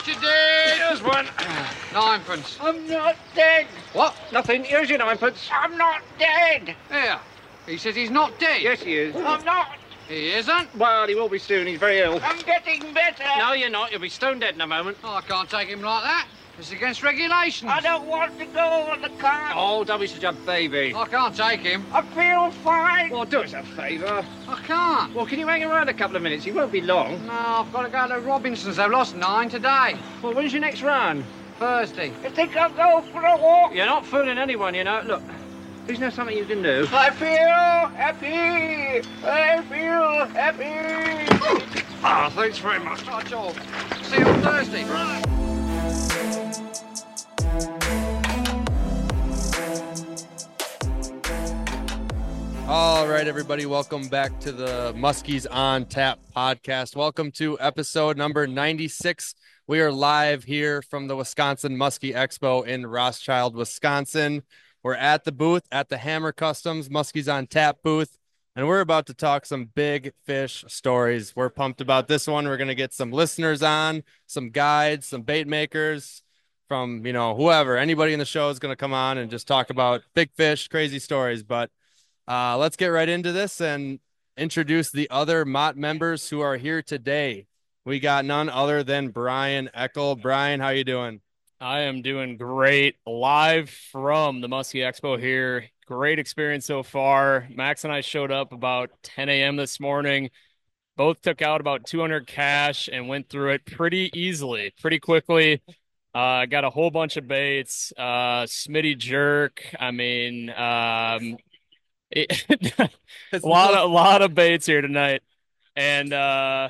much you did? Here's one. Ninepence. I'm not dead. What? Nothing. Here's your ninepence. I'm not dead. Here. He says he's not dead. Yes, he is. I'm not. He isn't. Well, he will be soon. He's very ill. I'm getting better. No, you're not. You'll be stone dead in a moment. Oh, I can't take him like that. It's against regulations. I don't want to go on the car. Oh, don't be such a baby. I can't take him. I feel fine. Well, do us a favour. I can't. Well, can you hang around a couple of minutes? He won't be long. No, I've got to go to Robinson's. They've lost 9 today. Well, when's your next run? Thursday. You think I'll go for a walk? You're not fooling anyone, you know. Look, isn't there something you can do? I feel happy. I feel happy. Ah, thanks very much. Right, all. See you on Thursday. All right, everybody, welcome back to the Muskies on Tap podcast. Welcome to episode number 96. We are live here from the Wisconsin Muskie Expo in Rothschild, Wisconsin. We're at the booth at the Hammer Customs Muskies on Tap booth, and we're about to talk some big fish stories. We're pumped about this one. We're going to get some listeners on, some guides, some bait makers from, whoever. Anybody in the show is going to come on and just talk about big fish, crazy stories, but let's get right into this and introduce the other Mott members who are here today. We got none other than Brian Eckel. Brian, how you doing? I am doing great. Live from the Muskie Expo here. Great experience so far. Max and I showed up about 10 a.m. this morning. Both took out about 200 cash and went through it pretty easily, pretty quickly. Got a whole bunch of baits. Smitty jerk. A lot of baits here tonight, and we're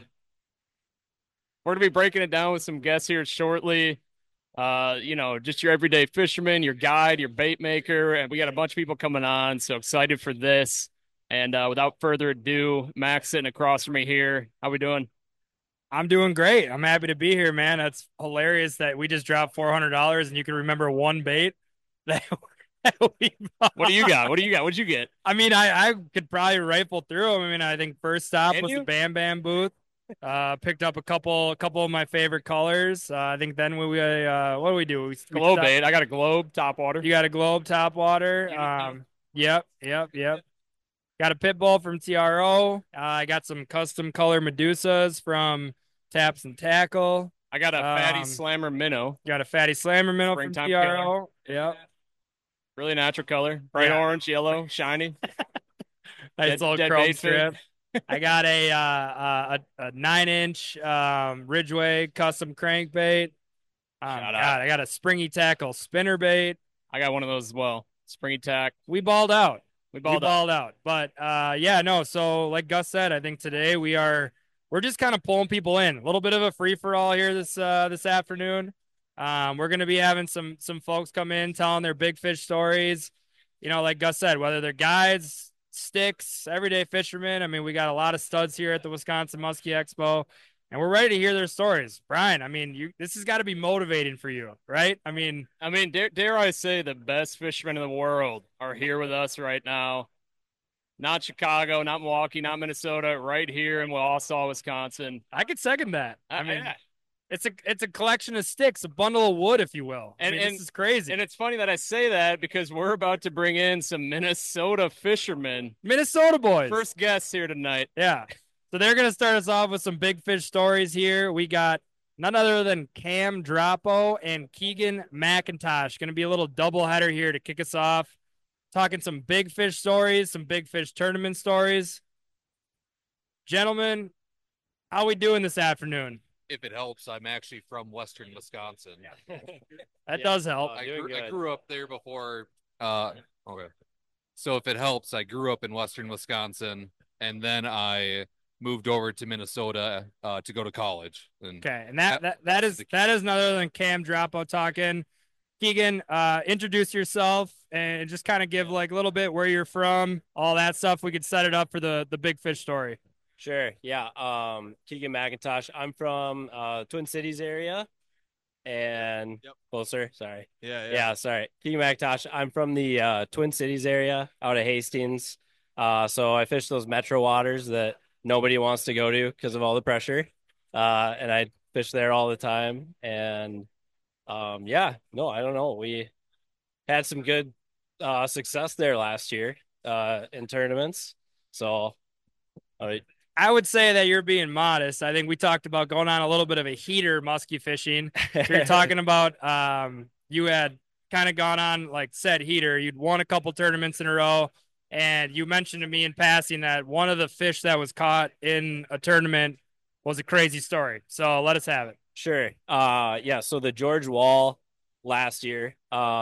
gonna be breaking it down with some guests here shortly. Just your everyday fisherman, your guide, your bait maker, and we got a bunch of people coming on. So excited for this! And without further ado, Max sitting across from me here. How we doing? I'm doing great. I'm happy to be here, man. That's hilarious that we just dropped $400 and you can remember one bait that. What do you got? What'd you get? I mean, I could probably rifle through them. I mean, I think first stop was the Bam Bam booth. Picked up a couple of my favorite colors. I think then what do we do? Globe bait. I got a Globe top water. You got a Globe top water. Yep. Got a pit bull from TRO. I got some custom color Medusas from Taps and Tackle. I got a Fatty Slammer Minnow. Got a Fatty Slammer Minnow from TRO. Yep. Really natural color, bright orange, yellow, shiny. Nice little chrome strip. I got a 9-inch Ridgeway custom crankbait. I got a Springy Tackle spinner bait. I got one of those as well. Springy Tack. We balled out. We balled out. But so like Gus said, I think today we're just kind of pulling people in. A little bit of a free for all here this afternoon. We're going to be having some folks come in telling their big fish stories, like Gus said, whether they're guides, sticks, everyday fishermen. I mean, we got a lot of studs here at the Wisconsin Muskie Expo, and we're ready to hear their stories. Brian, I mean, this has got to be motivating for you, right? I mean, dare I say the best fishermen in the world are here with us right now. Not Chicago, not Milwaukee, not Minnesota, right here in Wausau, Wisconsin. I could second that. It's a collection of sticks, a bundle of wood, if you will. And this is crazy. And it's funny that I say that because we're about to bring in some Minnesota fishermen. Minnesota boys. First guests here tonight. Yeah. So they're going to start us off with some big fish stories here. We got none other than Cam Drapo and Keegan McIntosh. Going to be a little doubleheader here to kick us off. Talking some big fish stories, some big fish tournament stories. Gentlemen, how we doing this afternoon? If it helps, I'm actually from Western Wisconsin. That does help. I grew up there before. Okay. So if it helps, I grew up in Western Wisconsin, and then I moved over to Minnesota to go to college. Okay, and that is none other than Cam Drapo talking. Keegan, introduce yourself and just kind of give like a little bit where you're from, all that stuff. We could set it up for the big fish story. Sure. Yeah. Keegan McIntosh. I'm from Twin Cities area and closer. Sorry. Yeah. Sorry. Keegan McIntosh. I'm from the Twin Cities area out of Hastings. So I fish those metro waters that nobody wants to go to because of all the pressure. And I fish there all the time. And yeah, no, I don't know. We had some good success there last year in tournaments. So I would say that you're being modest. I think we talked about going on a little bit of a heater muskie fishing. So you're talking about you had kind of gone on like said heater. You'd won a couple tournaments in a row, and you mentioned to me in passing that one of the fish that was caught in a tournament was a crazy story. So let us have it. Sure. Yeah. So the George Wall last year,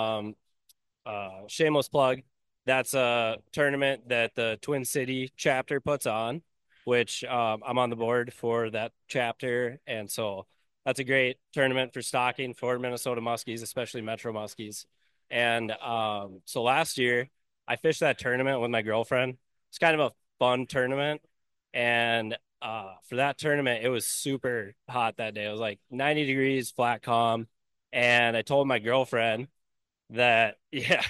shameless plug. That's a tournament that the Twin City chapter puts on, which I'm on the board for that chapter. And so that's a great tournament for stocking for Minnesota muskies, especially Metro muskies. And so last year I fished that tournament with my girlfriend. It's kind of a fun tournament. And for that tournament, it was super hot that day. It was like 90 degrees, flat calm. And I told my girlfriend that, yeah,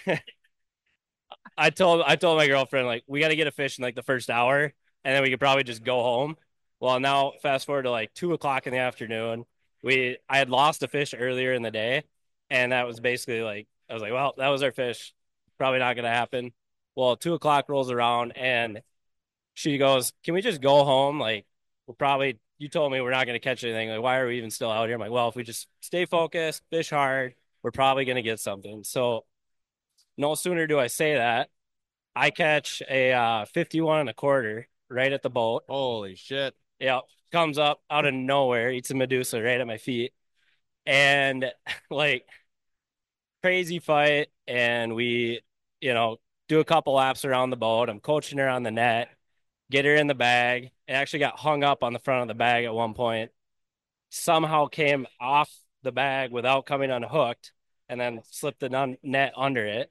I told my girlfriend, like, we got to get a fish in like the first hour, and then we could probably just go home. Well, now fast forward to like 2 o'clock in the afternoon. I had lost a fish earlier in the day, and that was basically like, I was like, well, that was our fish. Probably not going to happen. Well, 2 o'clock rolls around, and she goes, can we just go home? Like, you told me we're not going to catch anything. Like, why are we even still out here? I'm like, well, if we just stay focused, fish hard, we're probably going to get something. So no sooner do I say that, I catch a 51 1/4 right at the boat. Holy shit. Yeah. Comes up out of nowhere, eats a Medusa right at my feet. And like crazy fight. And we, do a couple laps around the boat. I'm coaching her on the net, get her in the bag. It actually got hung up on the front of the bag at one point. Somehow came off the bag without coming unhooked, and then slipped the net under it.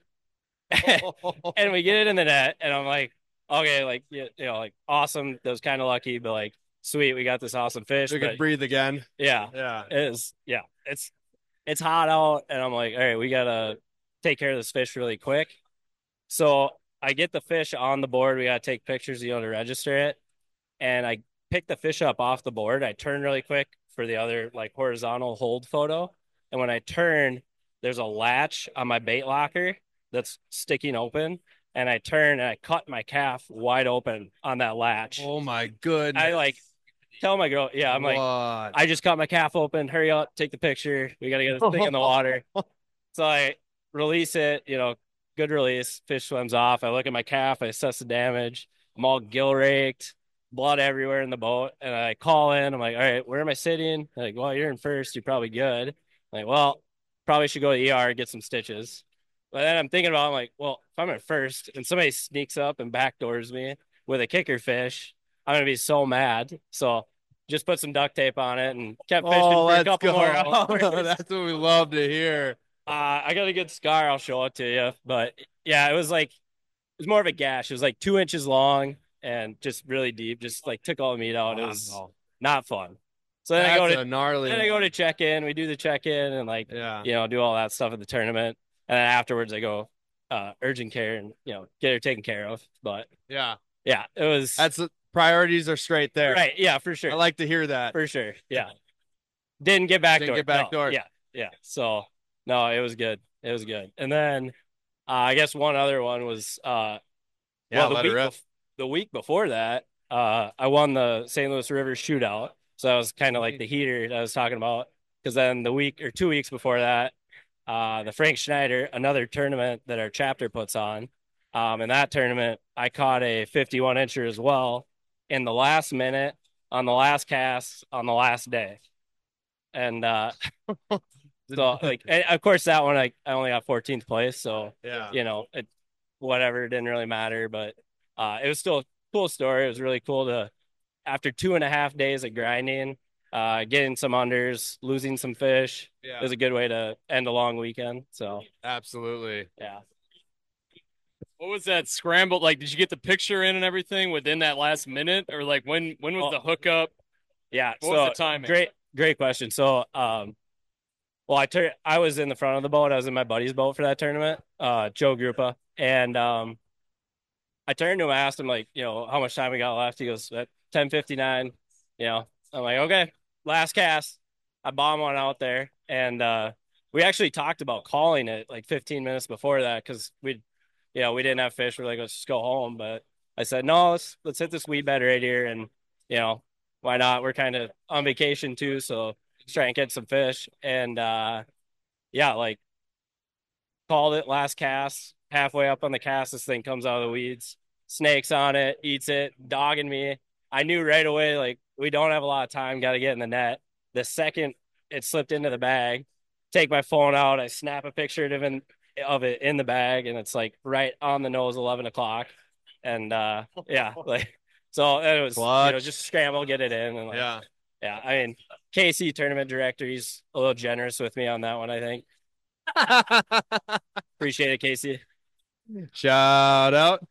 And we get it in the net, and I'm like, okay, like, like awesome. That was kind of lucky, but like, sweet, we got this awesome fish. We could breathe again. Yeah. Yeah. It's hot out, and I'm like, all right, we gotta take care of this fish really quick. So I get the fish on the board. We gotta take pictures, to register it. And I pick the fish up off the board. I turn really quick for the other like horizontal hold photo. And when I turn, there's a latch on my bait locker that's sticking open. And I turn and I cut my calf wide open on that latch. Oh my goodness. I like tell my girl, yeah, I'm like, I just cut my calf open. Hurry up, take the picture. We got to get this thing in the water. So I release it, good release. Fish swims off. I look at my calf. I assess the damage. I'm all gill raked, blood everywhere in the boat. And I call in. I'm like, all right, where am I sitting? They're like, well, you're in first. You're probably good. I'm like, well, probably should go to the ER, get some stitches. But then I'm thinking about, I'm like, well, if I'm at first and somebody sneaks up and backdoors me with a kicker fish, I'm going to be so mad. So just put some duct tape on it and kept fishing for a couple more hours. That's what we love to hear. I got a good scar. I'll show it to you. But yeah, it was more of a gash. It was like 2 inches long and just really deep. Just like took all the meat out. It was not fun. So then I go to check in. We do the check in and do all that stuff at the tournament. And then afterwards I go urgent care and get her taken care of. But yeah, it was. Priorities are straight there. Right. Yeah, for sure. I like to hear that. For sure. Yeah. Didn't get backdoor. Yeah. Yeah. So no, it was good. It was good. And then I guess one other one was the week before that, I won the St. Louis River shootout. So that was kind of like the heater that I was talking about. Because then the week or 2 weeks before that, the Frank Schneider, another tournament that our chapter puts on. In that tournament, I caught a 51 incher as well in the last minute on the last cast on the last day. And so of course that one I only got 14th place. So whatever, it didn't really matter, but it was still a cool story. It was really cool to, after 2.5 days of grinding, getting some unders, losing some fish. Yeah. It was a good way to end a long weekend. So absolutely. Yeah. What was that scramble? Like, did you get the picture in and everything within that last minute, or like when was the hookup? Yeah. What was the timing? Great question. So, I was in the front of the boat. I was in my buddy's boat for that tournament, Joe Grupa. And, I turned to him, I asked him how much time we got left. He goes at 10:59, I'm like, okay, last cast. I bombed one out there, and we actually talked about calling it like 15 minutes before that because we didn't have fish. We're like, let's just go home. But I said, no, let's hit this weed bed right here, and why not? We're kind of on vacation too, so let's try and get some fish. And yeah, like called it last cast. Halfway up on the cast, this thing comes out of the weeds. Snakes on it, eats it, dogging me. I knew right away, like, we don't have a lot of time, got to get in the net. The second it slipped into the bag, take my phone out, I snap a picture of it in the bag, and it's like right on the nose, 11 o'clock. And yeah, like, so it was, just scramble, get it in. And like, yeah. I mean, Casey, tournament director, he's a little generous with me on that one, I think. Appreciate it, Casey. Shout out.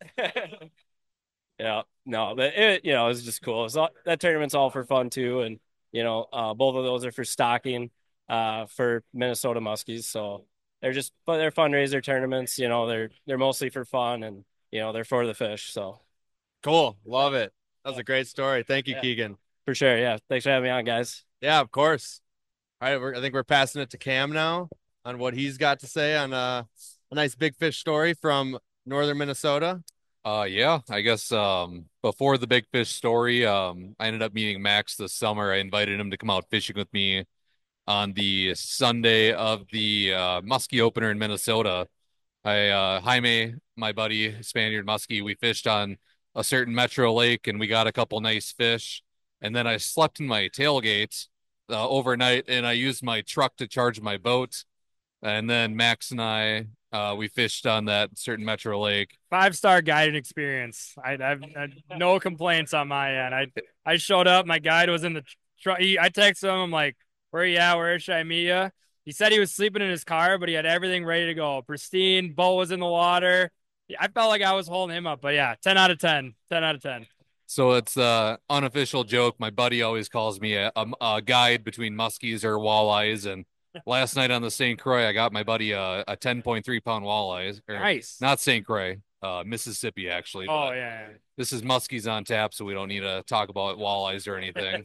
Yeah, no, but it was just cool. That tournament's all for fun too, and both of those are for stocking, for Minnesota Muskies. So they're fundraiser tournaments. They're mostly for fun, and they're for the fish. So cool, love it. That was a great story. Thank you, Keegan. For sure. Yeah, thanks for having me on, guys. Yeah, of course. All right, I think we're passing it to Cam now on what he's got to say on a nice big fish story from northern Minnesota. Yeah, I guess before the big fish story, I ended up meeting Max this summer. I invited him to come out fishing with me on the Sunday of the muskie opener in Minnesota. Jaime, my buddy, Spaniard muskie, we fished on a certain metro lake and we got a couple nice fish. And then I slept in my tailgate overnight, and I used my truck to charge my boat. And then Max and I, we fished on that certain metro lake. 5-star guided experience. I've no complaints on my end. I showed up. My guide was in the truck. I texted him. I'm like, where you at? Where should I meet you? He said he was sleeping in his car, but he had everything ready to go. Pristine. Boat was in the water. I felt like I was holding him up. But yeah, 10 out of 10. 10 out of 10. So it's an unofficial joke. My buddy always calls me a guide between muskies or walleyes. And last night on the St. Croix, I got my buddy a 10.3 pound walleye. Nice. Not St. Croix, Mississippi, actually. Oh, yeah. This is muskies on tap, so we don't need to talk about walleyes or anything.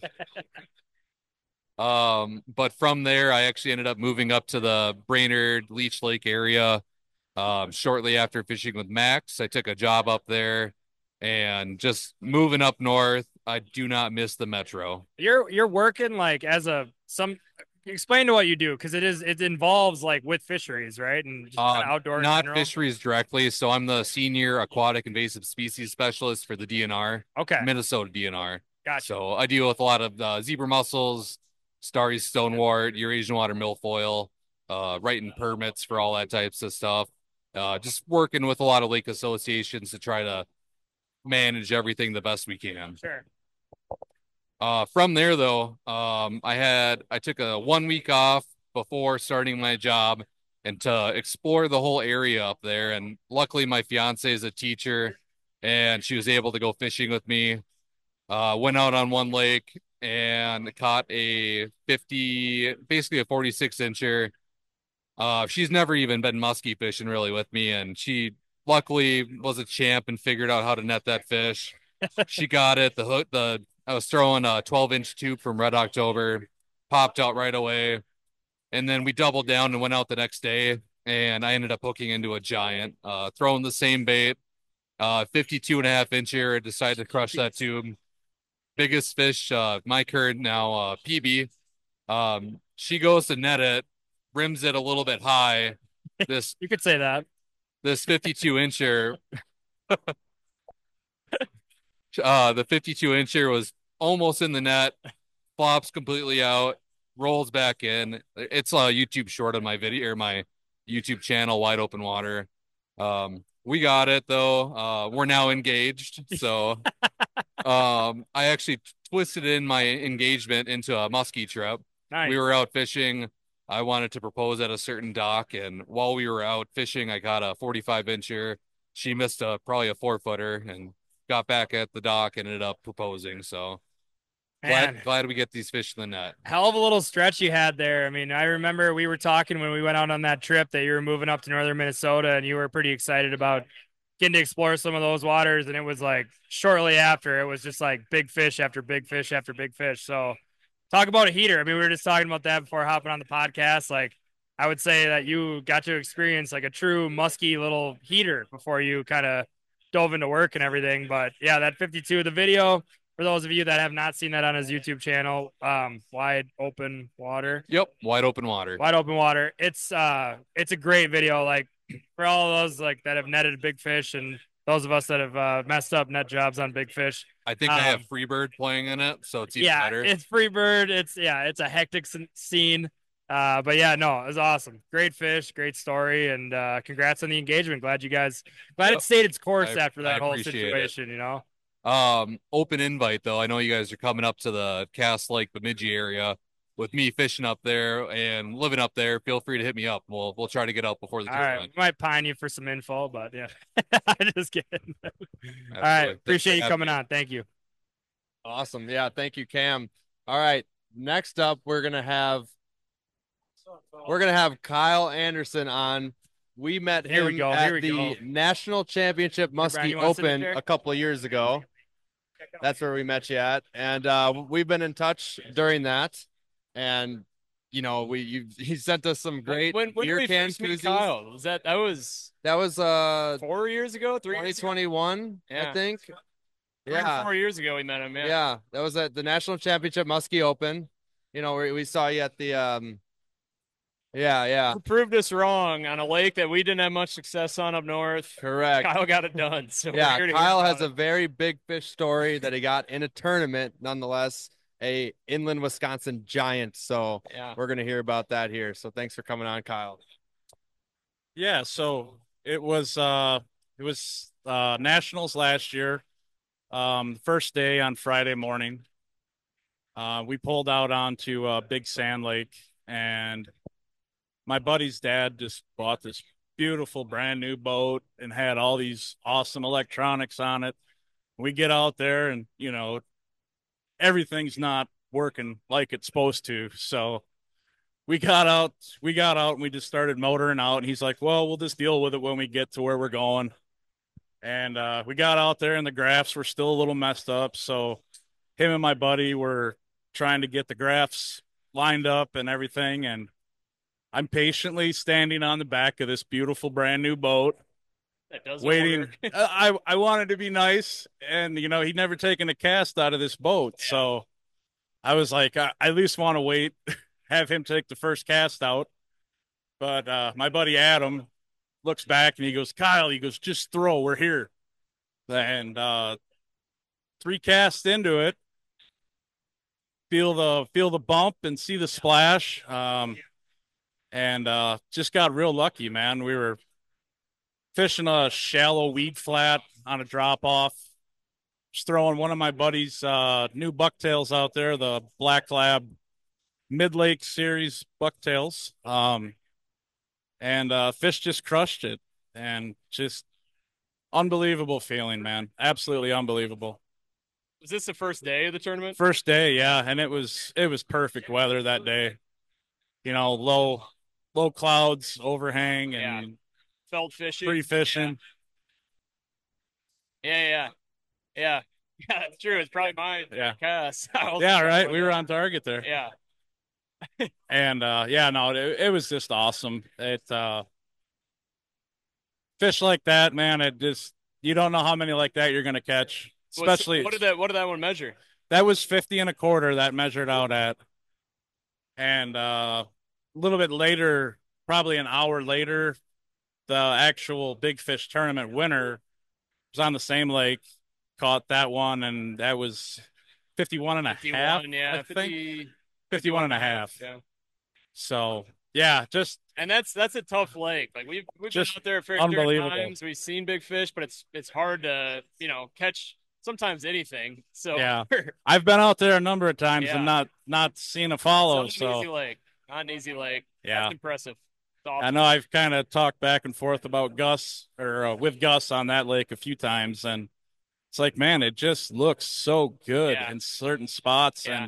But from there, I actually ended up moving up to the Brainerd Leech Lake area. Shortly after fishing with Max, I took a job up there. And just moving up north, I do not miss the metro. You're working like explain to what you do, because it involves like with fisheries, right? And just outdoor. Not fisheries directly. So I'm the senior aquatic invasive species specialist for the DNR. Okay. Minnesota DNR. Gotcha. So I deal with a lot of zebra mussels, starry stonewort, Eurasian water milfoil, writing permits for all that types of stuff. Just working with a lot of lake associations to try to manage everything the best we can. Sure. From there though, I took a 1 week off before starting my job and to explore the whole area up there. And luckily my fiance is a teacher and she was able to go fishing with me. Went out on one lake and caught basically a 46 incher. She's never even been muskie fishing really with me, and she luckily was a champ and figured out how to net that fish. She got it. The hook, I was throwing a 12-inch tube from Red October, popped out right away. And then we doubled down and went out the next day, and I ended up hooking into a giant, throwing the same bait, 52.5 incher. I decided to crush that tube. Biggest fish, my current now, PB. She goes to net it, rims it a little bit high. You could say that. This 52 incher, the 52 incher was almost in the net, flops completely out, rolls back in. It's a YouTube short on my video or my YouTube channel, Wide Open Water. We got it though. We're now engaged. So I actually twisted in my engagement into a muskie trip. Nice. We were out fishing. I wanted to propose at a certain dock, and while we were out fishing, I got a 45 incher. She missed probably a 4-footer and got back at the dock and ended up proposing. So glad we get these fish in the net. Hell of a little stretch you had there. I mean, I remember we were talking when we went out on that trip that you were moving up to northern Minnesota and you were pretty excited about getting to explore some of those waters. And it was like shortly after, it was just like big fish after big fish after big fish. So talk about a heater. I mean, we were just talking about that before hopping on the podcast. Like, I would say that you got to experience like a true musky little heater before you kind of dove into work and everything. But yeah, that 52, the video, for those of you that have not seen that on his YouTube channel, Wide Open Water. Yep, Wide Open Water. Wide Open Water. It's a great video. Like, for all of those like that have netted big fish and those of us that have messed up net jobs on big fish. I think I have Freebird playing in it, so it's even better. Yeah, it's Freebird. It's a hectic scene. But yeah, no, it was awesome. Great fish, great story, and congrats on the engagement. Glad it stayed its course after that whole situation, you know. Open invite though. I know you guys are coming up to the Cass Lake Bemidji area with me fishing up there and living up there. Feel free to hit me up. We'll try to get out before the tournament. Right, we might pine you for some info, but yeah. I'm just kidding. All right, appreciate you coming on. Thank you. Awesome. Yeah, thank you, Cam. All right, next up we're gonna have Kyle Anderson on. We met him at the National Championship Muskie Open a couple of years ago. That's where we met you at, and we've been in touch during that. And you know, he sent us some great beer can koozies. Kyle? That was 4 years ago, 2021, I think. Yeah, 4 years ago we met him. Yeah, that was at the National Championship Muskie Open. You know, we saw you at the You proved us wrong on a lake that we didn't have much success on up north. Correct. Kyle got it done. So yeah, Kyle has a very big fish story that he got in a tournament, nonetheless, a inland Wisconsin giant. So we're going to hear about that here. So thanks for coming on, Kyle. Yeah, so it was nationals last year. First day on Friday morning. We pulled out onto Big Sand Lake, and my buddy's dad just bought this beautiful brand new boat and had all these awesome electronics on it. We get out there and, you know, everything's not working like it's supposed to. So we got out and we just started motoring out, and he's like, well, we'll just deal with it when we get to where we're going. And we got out there and the graphs were still a little messed up. So him and my buddy were trying to get the graphs lined up and everything. And I'm patiently standing on the back of this beautiful brand new boat, waiting. I wanted to be nice, and you know, he'd never taken a cast out of this boat, so I was like, I at least want to wait, have him take the first cast out. But my buddy Adam looks back and he goes, Kyle, he goes, just throw, we're here. And 3 casts into it, feel the bump and see the splash. And just got real lucky, man. We were fishing a shallow weed flat on a drop off. Just throwing one of my buddy's new bucktails out there, the Black Lab Mid-Lake Series bucktails. And fish just crushed it, and just unbelievable feeling, man. Absolutely unbelievable. Was this the first day of the tournament? First day, yeah, and it was perfect weather that day. You know, low clouds, overhang, and felt fishing. Free fishing. Yeah, it's true. It's probably mine. Cass. Yeah, right. We were on target there. Yeah. And it was just awesome. Fish like that, man, you don't know how many like that you're gonna catch. Especially what did that one measure? That was 50 1/4 that measured out at. And a little bit later, probably an hour later, the actual big fish tournament winner was on the same lake, caught that one, and that was 51 and a half. Yeah, I think 51 and a half. Yeah. So yeah, and that's a tough lake. Like we've been out there a fair times. We've seen big fish, but it's hard to catch sometimes anything. So yeah, I've been out there a number of times and not seen a follow. It's not an easy lake. Yeah, that's impressive. Awesome. I know I've kind of talked back and forth about Gus with Gus on that lake a few times, and it's like, man, it just looks so good in certain spots. Yeah. And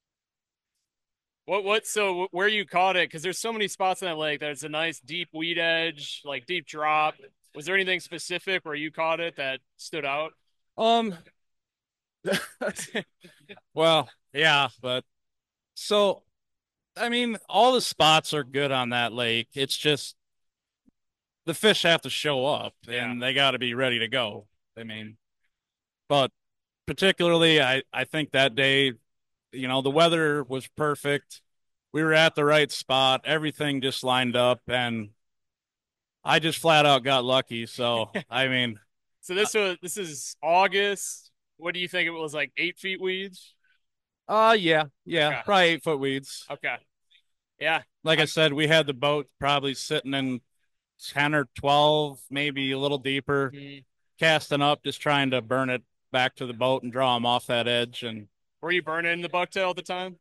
so where you caught it, because there's so many spots on that lake. There's a nice deep weed edge, like deep drop. Was there anything specific where you caught it that stood out? Well, yeah, but So, I mean, all the spots are good on that lake. It's just the fish have to show up and they got to be ready to go. I mean, but particularly, I think that day, the weather was perfect. We were at the right spot. Everything just lined up, and I just flat out got lucky. So, I mean, So this is August. What do you think it was, like 8 feet weeds? yeah, Okay. probably 8-foot weeds. Okay. Yeah. Like I said, we had the boat probably sitting in 10 or 12, maybe a little deeper, casting up, just trying to burn it back to the boat and draw them off that edge. And Were you burning the bucktail at the time?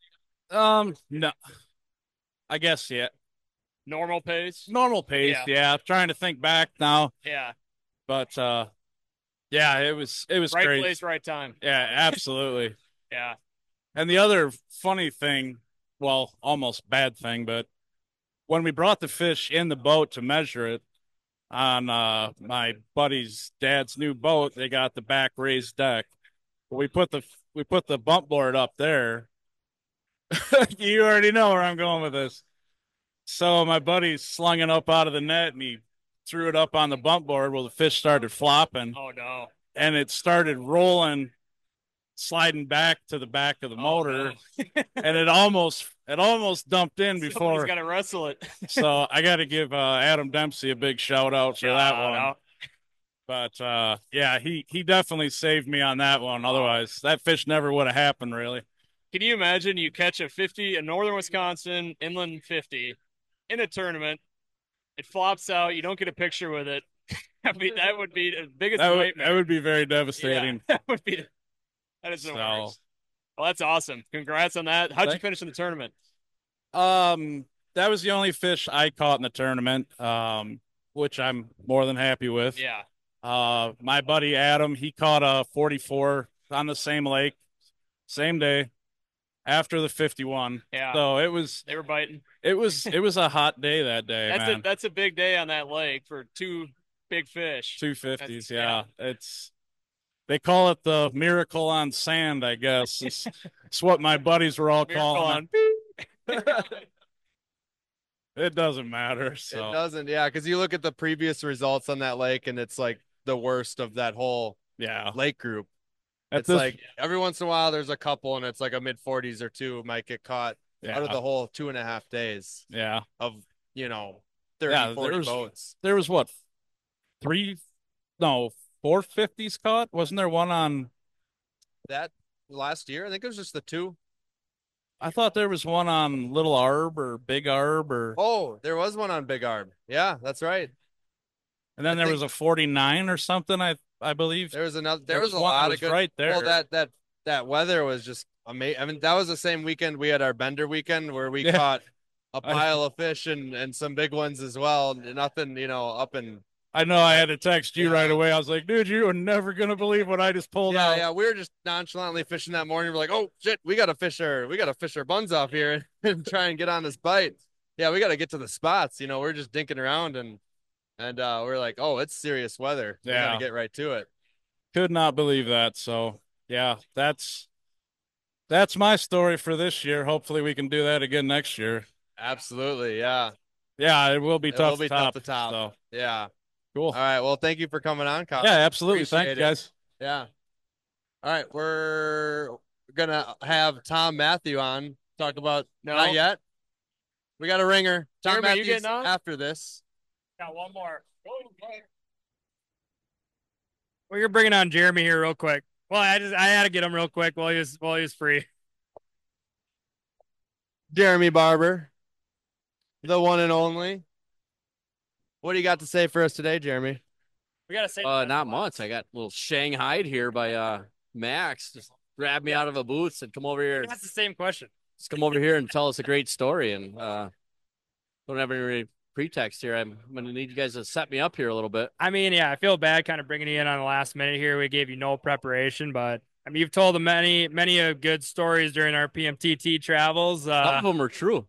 no, I guess, yeah. Normal pace? Normal pace, yeah. Trying to think back now, Yeah. but yeah, it was Right great. place, right time. Yeah, absolutely. Yeah. And the other funny thing, well, almost bad thing, but when we brought the fish in the boat to measure it on my buddy's dad's new boat, they got the back raised deck. We put the bump board up there. You already know where I'm going with this. So my buddy slung it up out of the net and he threw it up on the bump board. Well, the fish started flopping. Oh no. And it started rolling, sliding back to the back of the motor. No. And it almost dumped in before. Somebody's got to wrestle it. So I got to give Adam Dempsey a big shout out for that one. No. But yeah, he definitely saved me on that one. Otherwise, that fish never would have happened, really. Can you imagine you catch a 50, a northern Wisconsin inland 50 in a tournament, it flops out, you don't get a picture with it. I mean, that would be the biggest nightmare. That would be very devastating. Yeah, that is the worst. Well, that's awesome. Congrats on that. How'd you finish in the tournament? That was the only fish I caught in the tournament, which I'm more than happy with. Yeah. My buddy Adam, he caught a 44 on the same lake, same day, after the 51. Yeah. So they were biting. It was a hot day that day, man. That's a big day on that lake for two big fish. 250s, yeah. They call it the miracle on sand, I guess. It's what my buddies were all calling it. It doesn't matter. So. It doesn't, yeah, because you look at the previous results on that lake, and it's like the worst of that whole lake group. It's like every once in a while there's a couple, and it's like a mid-40s or two might get caught out of the whole 2.5 days. Yeah. Of 30, 40 boats. There was what? 450s caught? Wasn't there one on that last year? I think it was just the two. I thought there was one on Little Arb or Big Arb or. Oh, there was one on Big Arb. Yeah, that's right. And then there was a 49 or something. I believe there was another. There was a lot of good. Right there. Well, that weather was just amazing. I mean, that was the same weekend we had our Bender weekend where we caught a pile of fish and some big ones as well. Nothing, up in. I know I had to text you right away. I was like, dude, you are never going to believe what I just pulled out. Yeah. We were just nonchalantly fishing that morning. We're like, oh shit, we got to fish our buns off here and try and get on this bite. Yeah. We got to get to the spots. We're just dinking around and we're like, oh, it's serious weather. We got to get right to it. Could not believe that. So yeah, that's my story for this year. Hopefully we can do that again next year. Absolutely. Yeah. Yeah. It will be tough to top. So yeah. Cool. All right. Well, thank you for coming on, Kyle. Yeah, absolutely. Thank you, guys. Yeah. All right. We're going to have Tom Matthew on. Talk about not yet. We got a ringer. Tom Matthews after this. Got one more. Well, you're bringing on Jeremy here real quick. Well, I had to get him real quick while he was free. Jeremy Barber, the one and only. What do you got to say for us today, Jeremy? We got to say not much. I got a little Shanghaied here by Max. Just grabbed me out of a booth and come over here. That's the same question. Just come over here and tell us a great story and don't have any pretext here. I'm going to need you guys to set me up here a little bit. I mean, yeah, I feel bad kind of bringing you in on the last minute here. We gave you no preparation, but I mean, you've told many good stories during our PMTT travels. Some of them are true.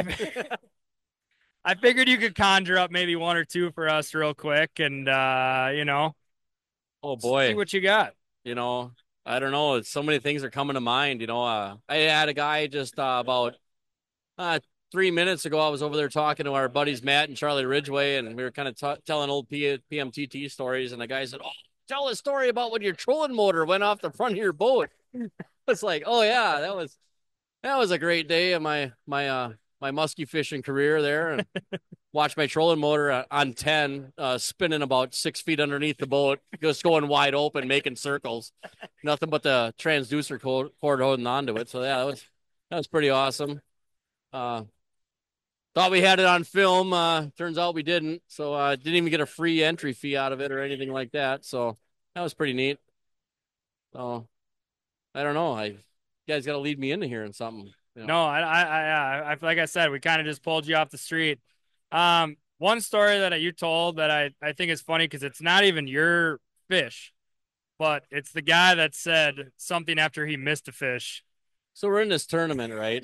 I figured you could conjure up maybe one or two for us real quick and, oh boy, see what you got. I don't know. So many things are coming to mind. I had a guy just about 3 minutes ago. I was over there talking to our buddies Matt and Charlie Ridgway, and we were kind of telling old PMTT stories. And the guy said, "Oh, tell a story about when your trolling motor went off the front of your boat." It's like, oh yeah, that was a great day of my muskie fishing career there, and watch my trolling motor on 10 spinning about 6 feet underneath the boat, just going wide open, making circles. Nothing but the transducer cord holding onto it. So yeah, that was pretty awesome. Thought we had it on film. Turns out we didn't. So didn't even get a free entry fee out of it or anything like that. So that was pretty neat. So I don't know. You guys got to lead me into hearing something. No, I like I said, we kind of just pulled you off the street. One story that you told that I think is funny because it's not even your fish, but it's the guy that said something after he missed a fish. So we're in this tournament, right?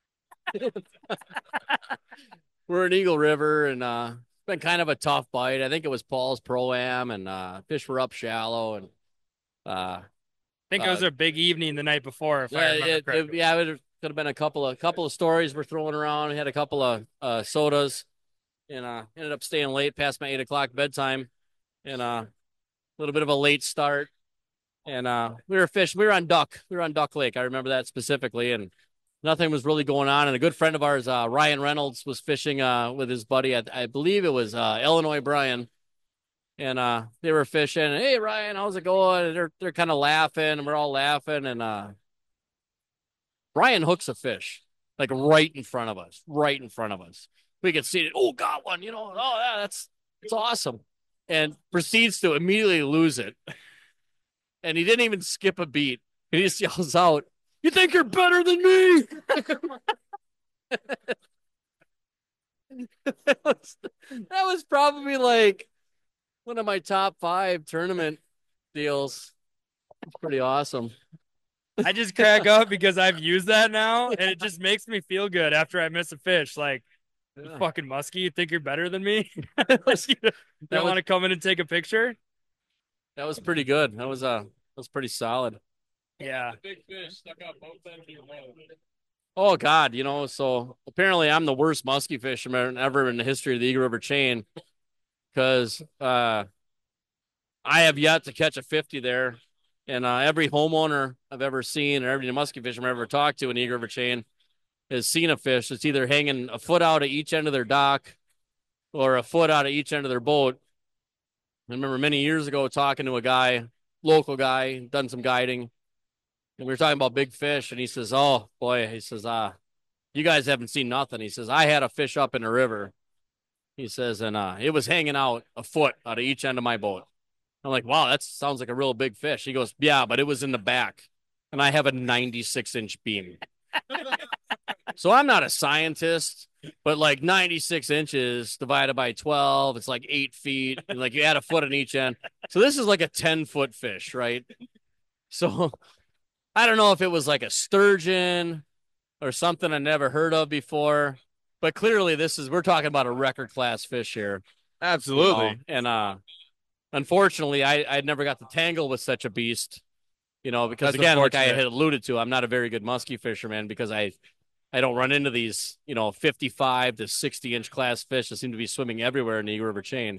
We're in Eagle River, and it's been kind of a tough bite. I think it was Paul's Pro-Am, and fish were up shallow, and I think it was a big evening the night before. If I remember correctly. It could have been a couple of stories we're throwing around. We had a couple of sodas, and ended up staying late past my 8 o'clock bedtime, and a little bit of a late start. And we were fishing. We were on Duck Lake. I remember that specifically, and nothing was really going on. And a good friend of ours, Ryan Reynolds, was fishing with his buddy. I believe it was Illinois Brian. And they were fishing. Hey, Ryan, how's it going? And they're kind of laughing, and we're all laughing. And Brian hooks a fish, like right in front of us. We could see it. Oh, got one, Oh, yeah, that's awesome. And proceeds to immediately lose it. And he didn't even skip a beat. He just yells out, "You think you're better than me?" that was probably like one of my top 5 tournament deals. It's pretty awesome. I just crack up because I've used that now, and it just makes me feel good after I miss a fish. Like, you fucking muskie, you think you're better than me? You want to come in and take a picture? That was pretty good. That was pretty solid. Yeah. Big fish stuck out both ends of your boat. Oh God, so apparently I'm the worst muskie fisherman ever in the history of the Eagle River chain, because I have yet to catch a 50 there. And every homeowner I've ever seen, or every muskie fisherman I've ever talked to in the Eagle River chain, has seen a fish that's either hanging a foot out at each end of their dock or a foot out at each end of their boat. I remember many years ago talking to a guy, local guy, done some guiding, and we were talking about big fish, and he says, "Oh boy," he says, "you guys haven't seen nothing." He says, "I had a fish up in the river," he says, "and it was hanging out a foot out of each end of my boat." I'm like, "Wow, that sounds like a real big fish." He goes, "Yeah, but it was in the back, and I have a 96-inch beam." So I'm not a scientist, but like 96 inches divided by 12, it's like 8 feet. And like you add a foot on each end. So this is like a 10-foot fish, right? So I don't know if it was like a sturgeon or something I never heard of before, but clearly we're talking about a record class fish here. Absolutely. And unfortunately, I never got to tangle with such a beast, because That's again, like I had alluded to, I'm not a very good muskie fisherman because I don't run into these, 55 to 60-inch class fish that seem to be swimming everywhere in the Eagle River chain.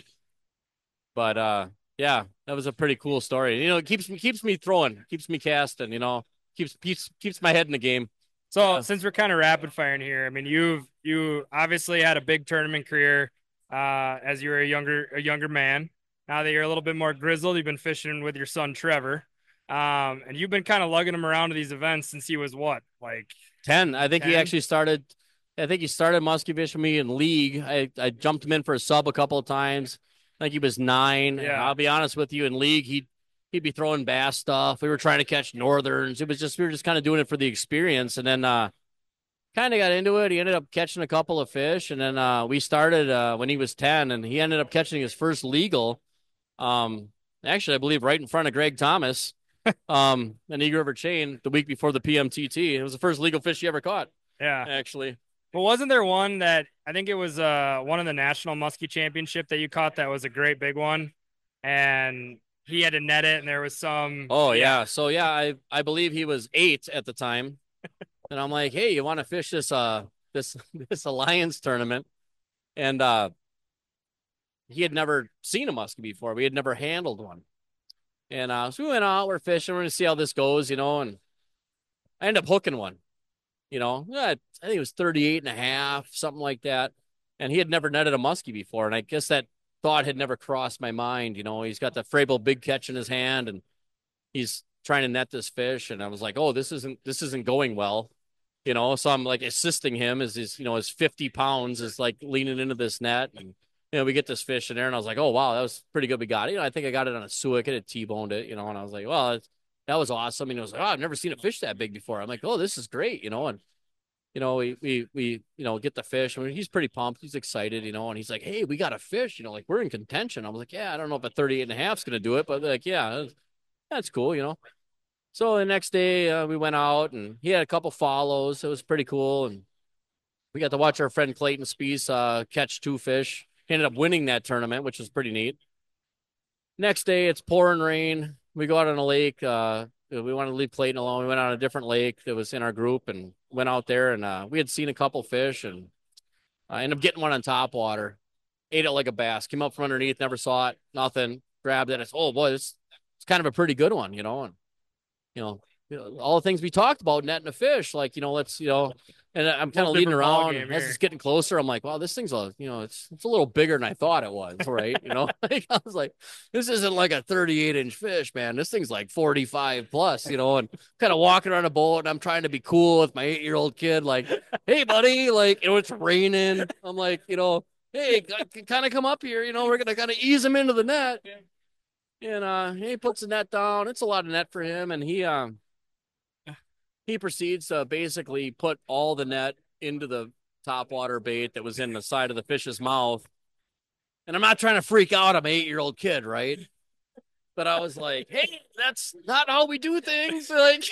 But yeah, that was a pretty cool story. It keeps me throwing, keeps me casting, keeps my head in the game. So since we're kind of rapid firing here, I mean, you obviously had a big tournament career as you were a younger man. Now that you're a little bit more grizzled, you've been fishing with your son Trevor, and you've been kind of lugging him around to these events since he was what, like 10? I think 10? he actually started. I think he started muskie fishing me in league. I jumped him in for a sub a couple of times. I think he was 9. Yeah. I'll be honest with you, in league he'd be throwing bass stuff. We were trying to catch northerns. We were just kind of doing it for the experience, and then kind of got into it. He ended up catching a couple of fish, and then we started when he was 10, and he ended up catching his first legal. Actually, I believe right in front of Greg Thomas, an Eagle River chain the week before the PMTT. It was the first legal fish he ever caught. Yeah, actually. But wasn't there one that I think it was one of the National Muskie Championship that you caught that was a great big one, and he had to net it, and there was some. Oh yeah. So yeah, I believe he was 8 at the time, and I'm like, hey, you want to fish this this Alliance tournament? And he had never seen a muskie before. We had never handled one, and so we went out. We're fishing. We're gonna see how this goes, and I ended up hooking one. I think it was 38 and a half, something like that. And he had never netted a muskie before. And I guess that thought had never crossed my mind. He's got the Frabill big catch in his hand and he's trying to net this fish. And I was like, oh, this isn't going well. So I'm like assisting him as his 50 pounds is like leaning into this net. And, we get this fish in there and I was like, oh, wow, that was pretty good. We got it. I think I got it on a Suick. It had T-boned it, and I was like, well, that was awesome. And he was like, oh, I've never seen a fish that big before. I'm like, oh, this is great, and we get the fish. I mean, he's pretty pumped. He's excited, and he's like, hey, we got a fish, like we're in contention. I was like, yeah, I don't know if a 38 and a half is going to do it, but like, yeah, that's cool, So the next day we went out and he had a couple follows. It was pretty cool. And we got to watch our friend Clayton Spees catch 2 fish. He ended up winning that tournament, which was pretty neat. Next day, it's pouring rain. We go out on a lake. We wanted to leave Clayton alone. We went on a different lake that was in our group and went out there. And we had seen a couple fish and I ended up getting one on top water. Ate it like a bass. Came up from underneath, never saw it, nothing. Grabbed it. I said, oh, boy, it's kind of a pretty good one, and, all the things we talked about, netting a fish, like, let's, and I'm kind of leading around as it's getting closer. I'm like, wow, this thing's it's a little bigger than I thought it was. Right. Like, I was like, this isn't like a 38-inch fish, man. This thing's like 45 plus, and kind of walking around a boat and I'm trying to be cool with my 8-year-old kid. Like, hey buddy, like, it's raining. I'm like, hey, kind of come up here, we're going to kind of ease him into the net. And he puts the net down. It's a lot of net for him. And he proceeds to basically put all the net into the topwater bait that was in the side of the fish's mouth. And I'm not trying to freak out. I'm an 8-year-old kid, right? But I was like, hey, that's not how we do things. Like,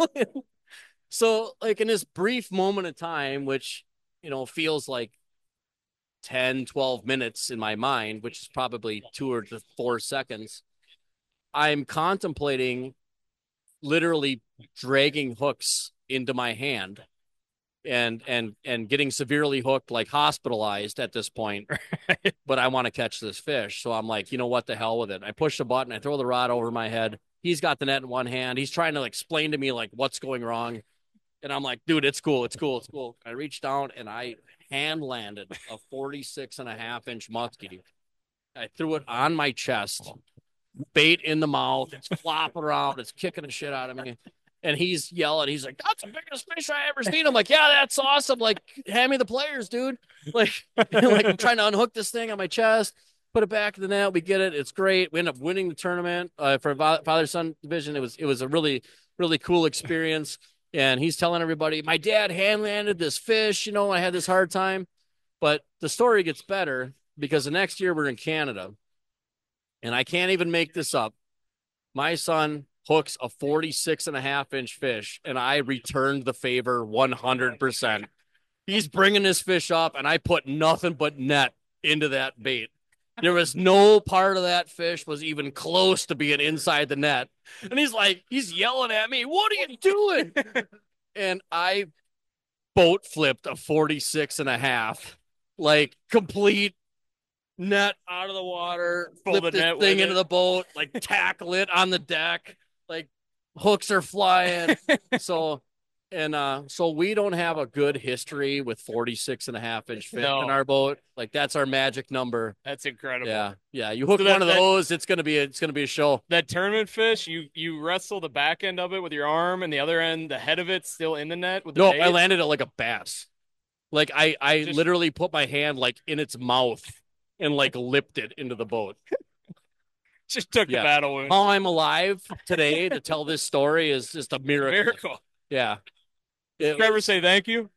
So, like, in this brief moment of time, which, feels like 10, 12 minutes in my mind, which is probably 2 or 4 seconds, I'm contemplating literally dragging hooks into my hand and getting severely hooked, like hospitalized at this point. But I want to catch this fish. So I'm like, what the hell with it? I push the button. I throw the rod over my head. He's got the net in one hand. He's trying to explain to me like what's going wrong. And I'm like, dude, it's cool. It's cool. It's cool. I reached down and I hand landed a 46.5-inch muskie. I threw it on my chest, bait in the mouth. It's flopping around. It's kicking the shit out of me. And he's yelling. He's like, that's the biggest fish I ever seen. I'm like, yeah, that's awesome. Like, hand me the players, dude. Like I'm trying to unhook this thing on my chest, put it back in the net. We get it. It's great. We end up winning the tournament for father-son division. It was a really, really cool experience. And he's telling everybody, my dad hand landed this fish. I had this hard time. But the story gets better because the next year we're in Canada. And I can't even make this up. My son hooks a 46.5-inch fish, and I returned the favor 100%. He's bringing this fish up, and I put nothing but net into that bait. There was no part of that fish was even close to being inside the net. And he's yelling at me, what are you doing? And I boat flipped a 46.5, like complete net out of the water, flip this thing into the boat, like tackle it on the deck, like hooks are flying. So we don't have a good history with 46.5-inch fish in our boat. Like that's our magic number. That's incredible. Yeah. You hook one of those, it's gonna be a show. That tournament fish, you wrestle the back end of it with your arm, and the other end, the head of it's still in the net with the bait? I landed it like a bass. Like I literally put my hand like in its mouth and like lipped it into the boat. Just took the battle wound. How I'm alive today to tell this story is just a miracle. Yeah. Did Trevor say thank you?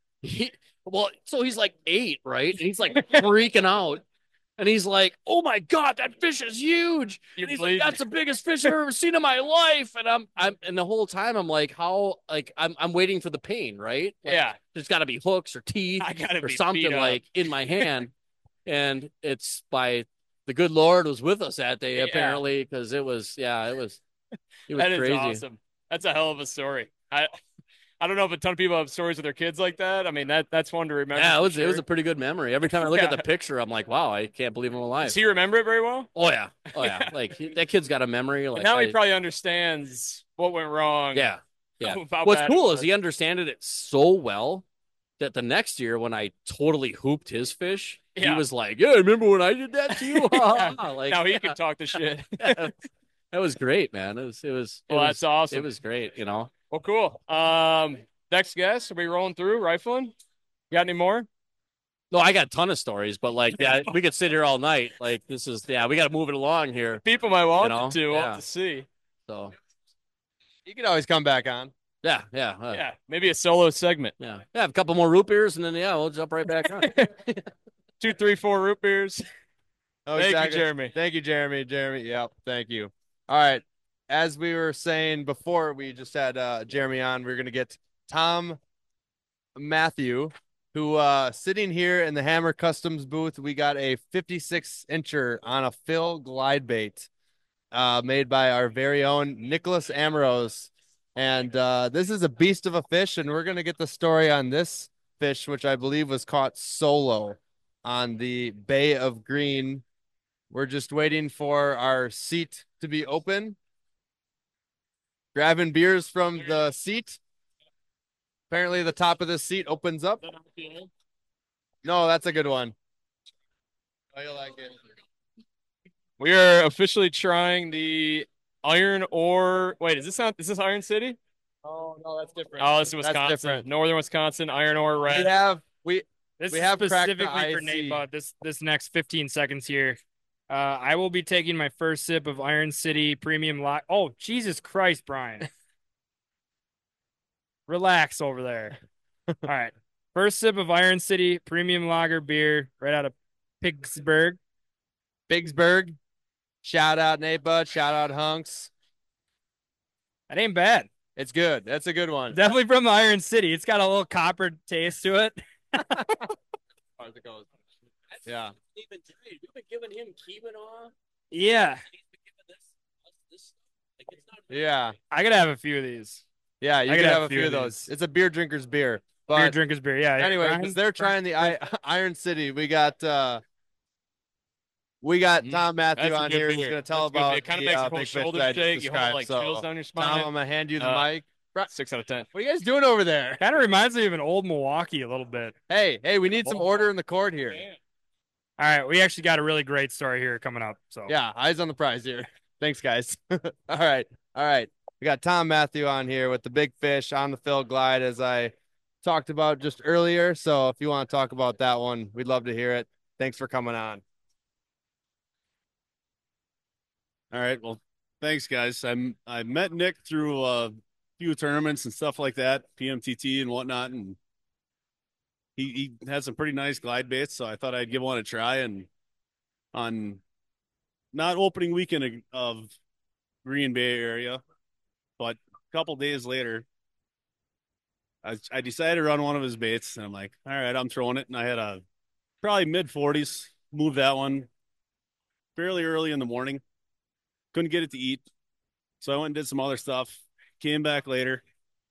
So he's like 8, right? And he's like freaking out. And he's like, oh my God, that fish is huge. And he's like, that's the biggest fish I've ever seen in my life. And and the whole time I'm like, I'm waiting for the pain, right? Like, yeah. There's gotta be hooks or teeth or something like in my hand. And it's by the good Lord was with us that day, Yeah. apparently, because it was That is crazy. awesome. That's a hell of a story. I don't know if a ton of people have stories with their kids like that. I mean, that's one to remember. Yeah, for it was sure. a pretty good memory. Every time I look at Yeah. the picture, I'm like, wow, I can't believe I'm alive. Does he remember it very well? Oh yeah. Like that kid's got a memory. Like Now he probably understands what went wrong. Yeah. How What's bad it cool was. is he understood it so well that the next year when I totally hooped his fish, he Yeah. was like, "Yeah, remember when I did that to you?" Like, now he can talk the shit. that was great, man. It was. Well, that's awesome. It was great. You know. Well, cool. Next guest, are we rolling through rifling? Got any more? No, I got a ton of stories, but like, yeah, we could sit here all night. Like, we got to move it along here. People might want You know? to. We'll Yeah. have to see. So, You can always come back on. yeah. Yeah, maybe a solo segment. Yeah. A couple more root beers, and then we'll jump right back on. 2, 3, 4 root beers. Oh, Thank you, exactly. Jeremy. Thank you, Jeremy. Yep. Thank you. All right. As we were saying before, we just had Jeremy on. We're gonna get Tom Matthew, who sitting here in the Hammer Customs booth. We got a 56-incher on a Phil glide bait, made by our very own Nicholas Ambrose. And this is a beast of a fish, and we're gonna get the story on this fish, which I believe was caught solo on the Bay of Green. We're just waiting for our seat to be open. Grabbing beers from the seat. Apparently the top of the seat opens up. No, that's a good one. Oh, you like it. We are officially trying the iron ore. Wait, is this Iron City? Oh, no, that's different. Oh, this is That's Wisconsin. different. Northern Wisconsin, iron ore red. This We is have cracked the specifically for IC. Nate Budd. This next 15 seconds here. I will be taking my first sip of Iron City Premium Lager. Oh, Jesus Christ, Brian. Relax over there. All right. First sip of Iron City Premium Lager beer right out of Pittsburgh. Bigsburg. Shout out Nate Budd. Shout out Hunks. That ain't bad. It's good. That's a good one. Definitely from the Iron City. It's got a little copper taste to it. Yeah. You've been giving him Kevanaugh. Yeah. Yeah. I gotta have a few of these. Yeah, you I can could have a few of those. It's a beer drinker's beer. But Beer drinker's beer. Yeah. anyway, Brian? because they're trying the Iron City. We got Tom Matthew That's a on good here. He's beer. going to tell That's good. about It kind of the makes your big whole fish shoulders that I just shake. You hold described. like So, chills down your spine. Tom, I'm going to hand you the mic. 6 out of 10. What are you guys doing over there? Kind of reminds me of an old Milwaukee a little bit. Hey, we need some order in the court here. All right, we actually got a really great story here coming up. So Yeah, eyes on the prize here. Thanks, guys. All right. We got Tom Matthew on here with the big fish on the Phil glide, as I talked about just earlier. So if you want to talk about that one, we'd love to hear it. Thanks for coming on. All right. Well, thanks, guys. I met Nick through a few tournaments and stuff like that, PMTT and whatnot, and he has some pretty nice glide baits, so I thought I'd give one a try. And on not opening weekend of Green Bay area, but a couple days later, I decided to run one of his baits, and I'm like, all right, I'm throwing it. And I had a probably mid-40s, moved that one fairly early in the morning. Couldn't get it to eat. So I went and did some other stuff, came back later,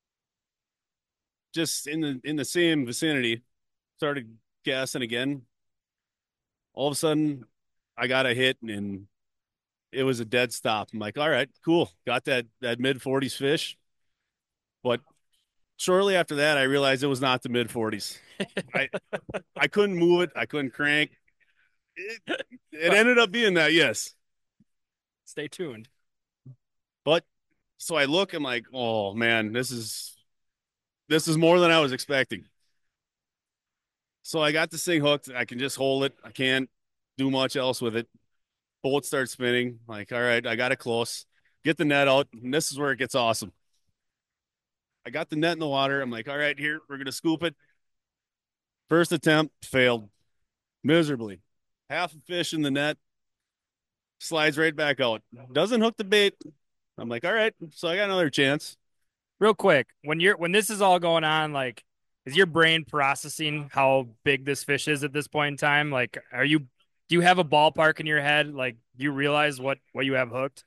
just in the same vicinity, started gassing again. All of a sudden, I got a hit, and it was a dead stop. I'm like, all right, cool. Got that mid-40s fish. But shortly after that, I realized it was not the mid-40s. I couldn't move it. I couldn't crank. It ended up being that, yes. stay tuned. But so I look, I'm like, oh man, this is more than I was expecting. So I got this thing hooked. I can just hold it. I can't do much else with it. Boat starts spinning. Like, all right, I got it close. Get the net out, and this is where it gets awesome. I got the net in the water. I'm like, all right, here, we're gonna scoop it. First attempt failed miserably. Half a fish in the net, slides right back out. Doesn't hook the bait. I'm like, all right, so I got another chance. Real quick, when this is all going on, like, is your brain processing how big this fish is at this point in time? Like, are you Do you have a ballpark in your head? Like, do you realize what you have hooked?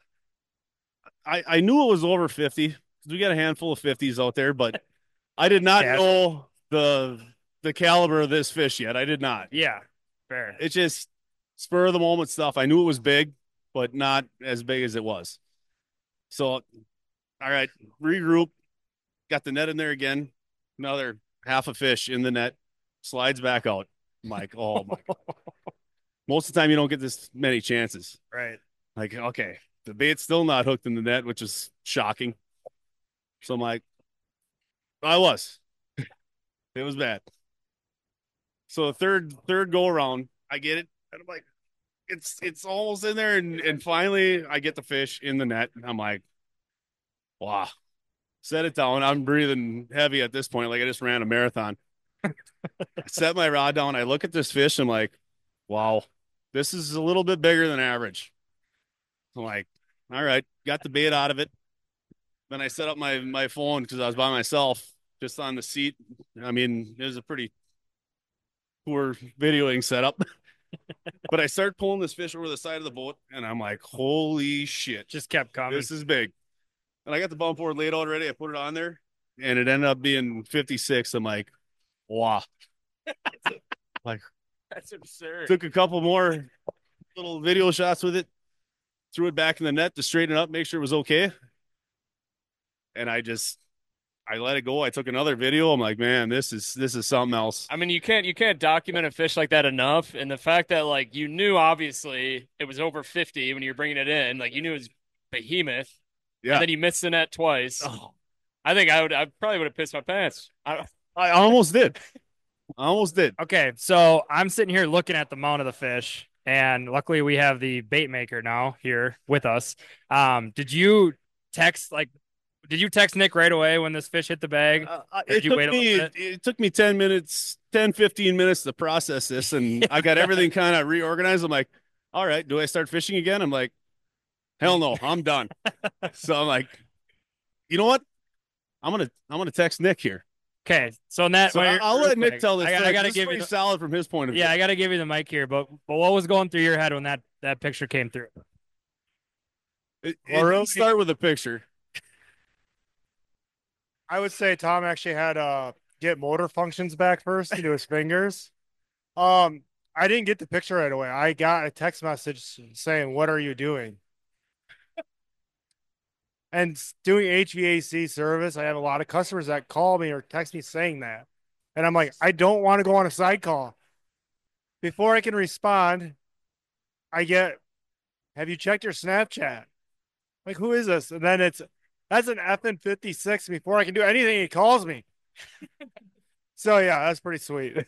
I knew it was over 50 because we got a handful of 50s out there, but I did not know the caliber of this fish yet. I did not. Yeah, fair. It's just spur of the moment stuff. I knew it was big, but not as big as it was. So, all right, regroup. Got the net in there again. Another half a fish in the net. Slides back out. I'm like, oh my God. Most of the time you don't get this many chances. Right. Like, okay, the bait's still not hooked in the net, which is shocking. So I'm like, I was. It was bad. So the third go around, I get it, and I'm like, it's almost in there, and finally I get the fish in the net, and I'm like, wow. Set it down. I'm breathing heavy at this point, like I just ran a marathon. I set my rod down. I look at this fish. I'm like, wow, this is a little bit bigger than average. I'm like, all right, got the bait out of it. Then I set up my phone because I was by myself, just on the seat. I mean, it was a pretty poor videoing setup. But I start pulling this fish over the side of the boat, and I'm like, holy shit. Just kept coming. This is big. And I got the bump board laid out already. I put it on there, and it ended up being 56. I'm like, wow. Like, that's absurd. Took a couple more little video shots with it, threw it back in the net to straighten it up, make sure it was okay. And I let it go. I took another video. I'm like, man, this is something else. I mean, you can't document a fish like that enough. And the fact that like you knew obviously it was over 50 when you were bringing it in, like you knew it was behemoth. Yeah. And then you missed the net twice. Oh. I think I probably would have pissed my pants. I almost did. I almost did. Okay, so I'm sitting here looking at the mount of the fish, and luckily we have the bait maker now here with us. Did you text Nick right away when this fish hit the bag? It took me 10 minutes, 10, 15 minutes to process this, and I got everything kind of reorganized. I'm like, all right, do I start fishing again? I'm like, hell no, I'm done. So I'm like, you know what? I'm gonna text Nick here. Okay, so I'll let Nick tell this. I gotta give you solid from his point of view. Yeah, I gotta give you the mic here. But what was going through your head when that picture came through? Let's start with a picture. I would say Tom actually had get motor functions back first to do his fingers. I didn't get the picture right away. I got a text message saying, "What are you doing?" And doing HVAC service, I have a lot of customers that call me or text me saying that. And I'm like, I don't want to go on a side call. Before I can respond, I get, have you checked your Snapchat? Like, who is this? And then that's an effing 56. Before I can do anything, he calls me. So, yeah, that's pretty sweet.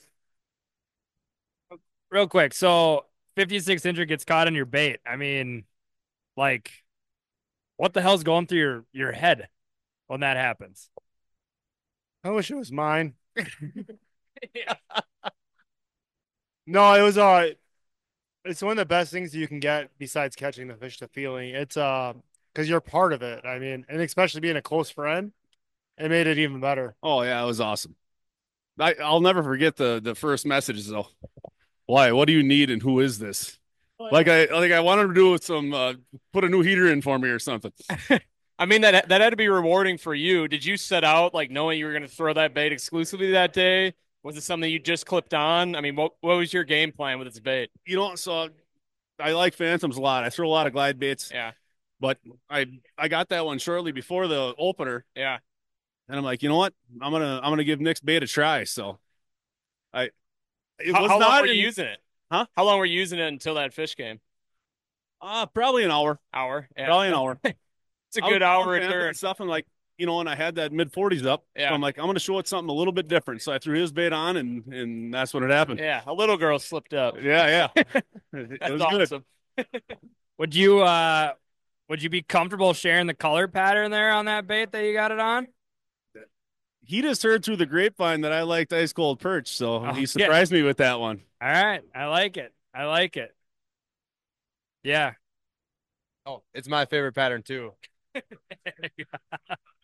Real quick. So 56 incher gets caught in your bait. I mean, like, what the hell's going through your head when that happens? I wish it was mine. Yeah. No, it was it's one of the best things you can get besides catching the fish, the feeling. It's because you're part of it. I mean, and especially being a close friend, it made it even better. Oh yeah, it was awesome. I'll never forget the first messages though. Why? What do you need and who is this? Like I wanted to do some put a new heater in for me or something. I mean that had to be rewarding for you. Did you set out like knowing you were going to throw that bait exclusively that day? Was it something you just clipped on? I mean, what was your game plan with this bait? You know, so I like phantoms a lot. I throw a lot of glide baits. Yeah. But I got that one shortly before the opener. Yeah. And I'm like, you know what? I'm gonna give Nick's bait a try. So how long were you using it? Huh? How long were you using it until that fish came? Probably an hour. Hour. Yeah. Probably an hour. It's a good hour and stuff, and like, you know, and I had that mid 40s up. Yeah. So I'm like, I'm gonna show it something a little bit different. So I threw his bait on, and that's when it happened. Yeah, a little girl slipped up. Yeah. It was awesome. good. Would you be comfortable sharing the color pattern there on that bait that you got it on? He just heard through the grapevine that I liked ice cold perch, so he surprised me with that one. All right, I like it. Yeah. Oh, it's my favorite pattern too.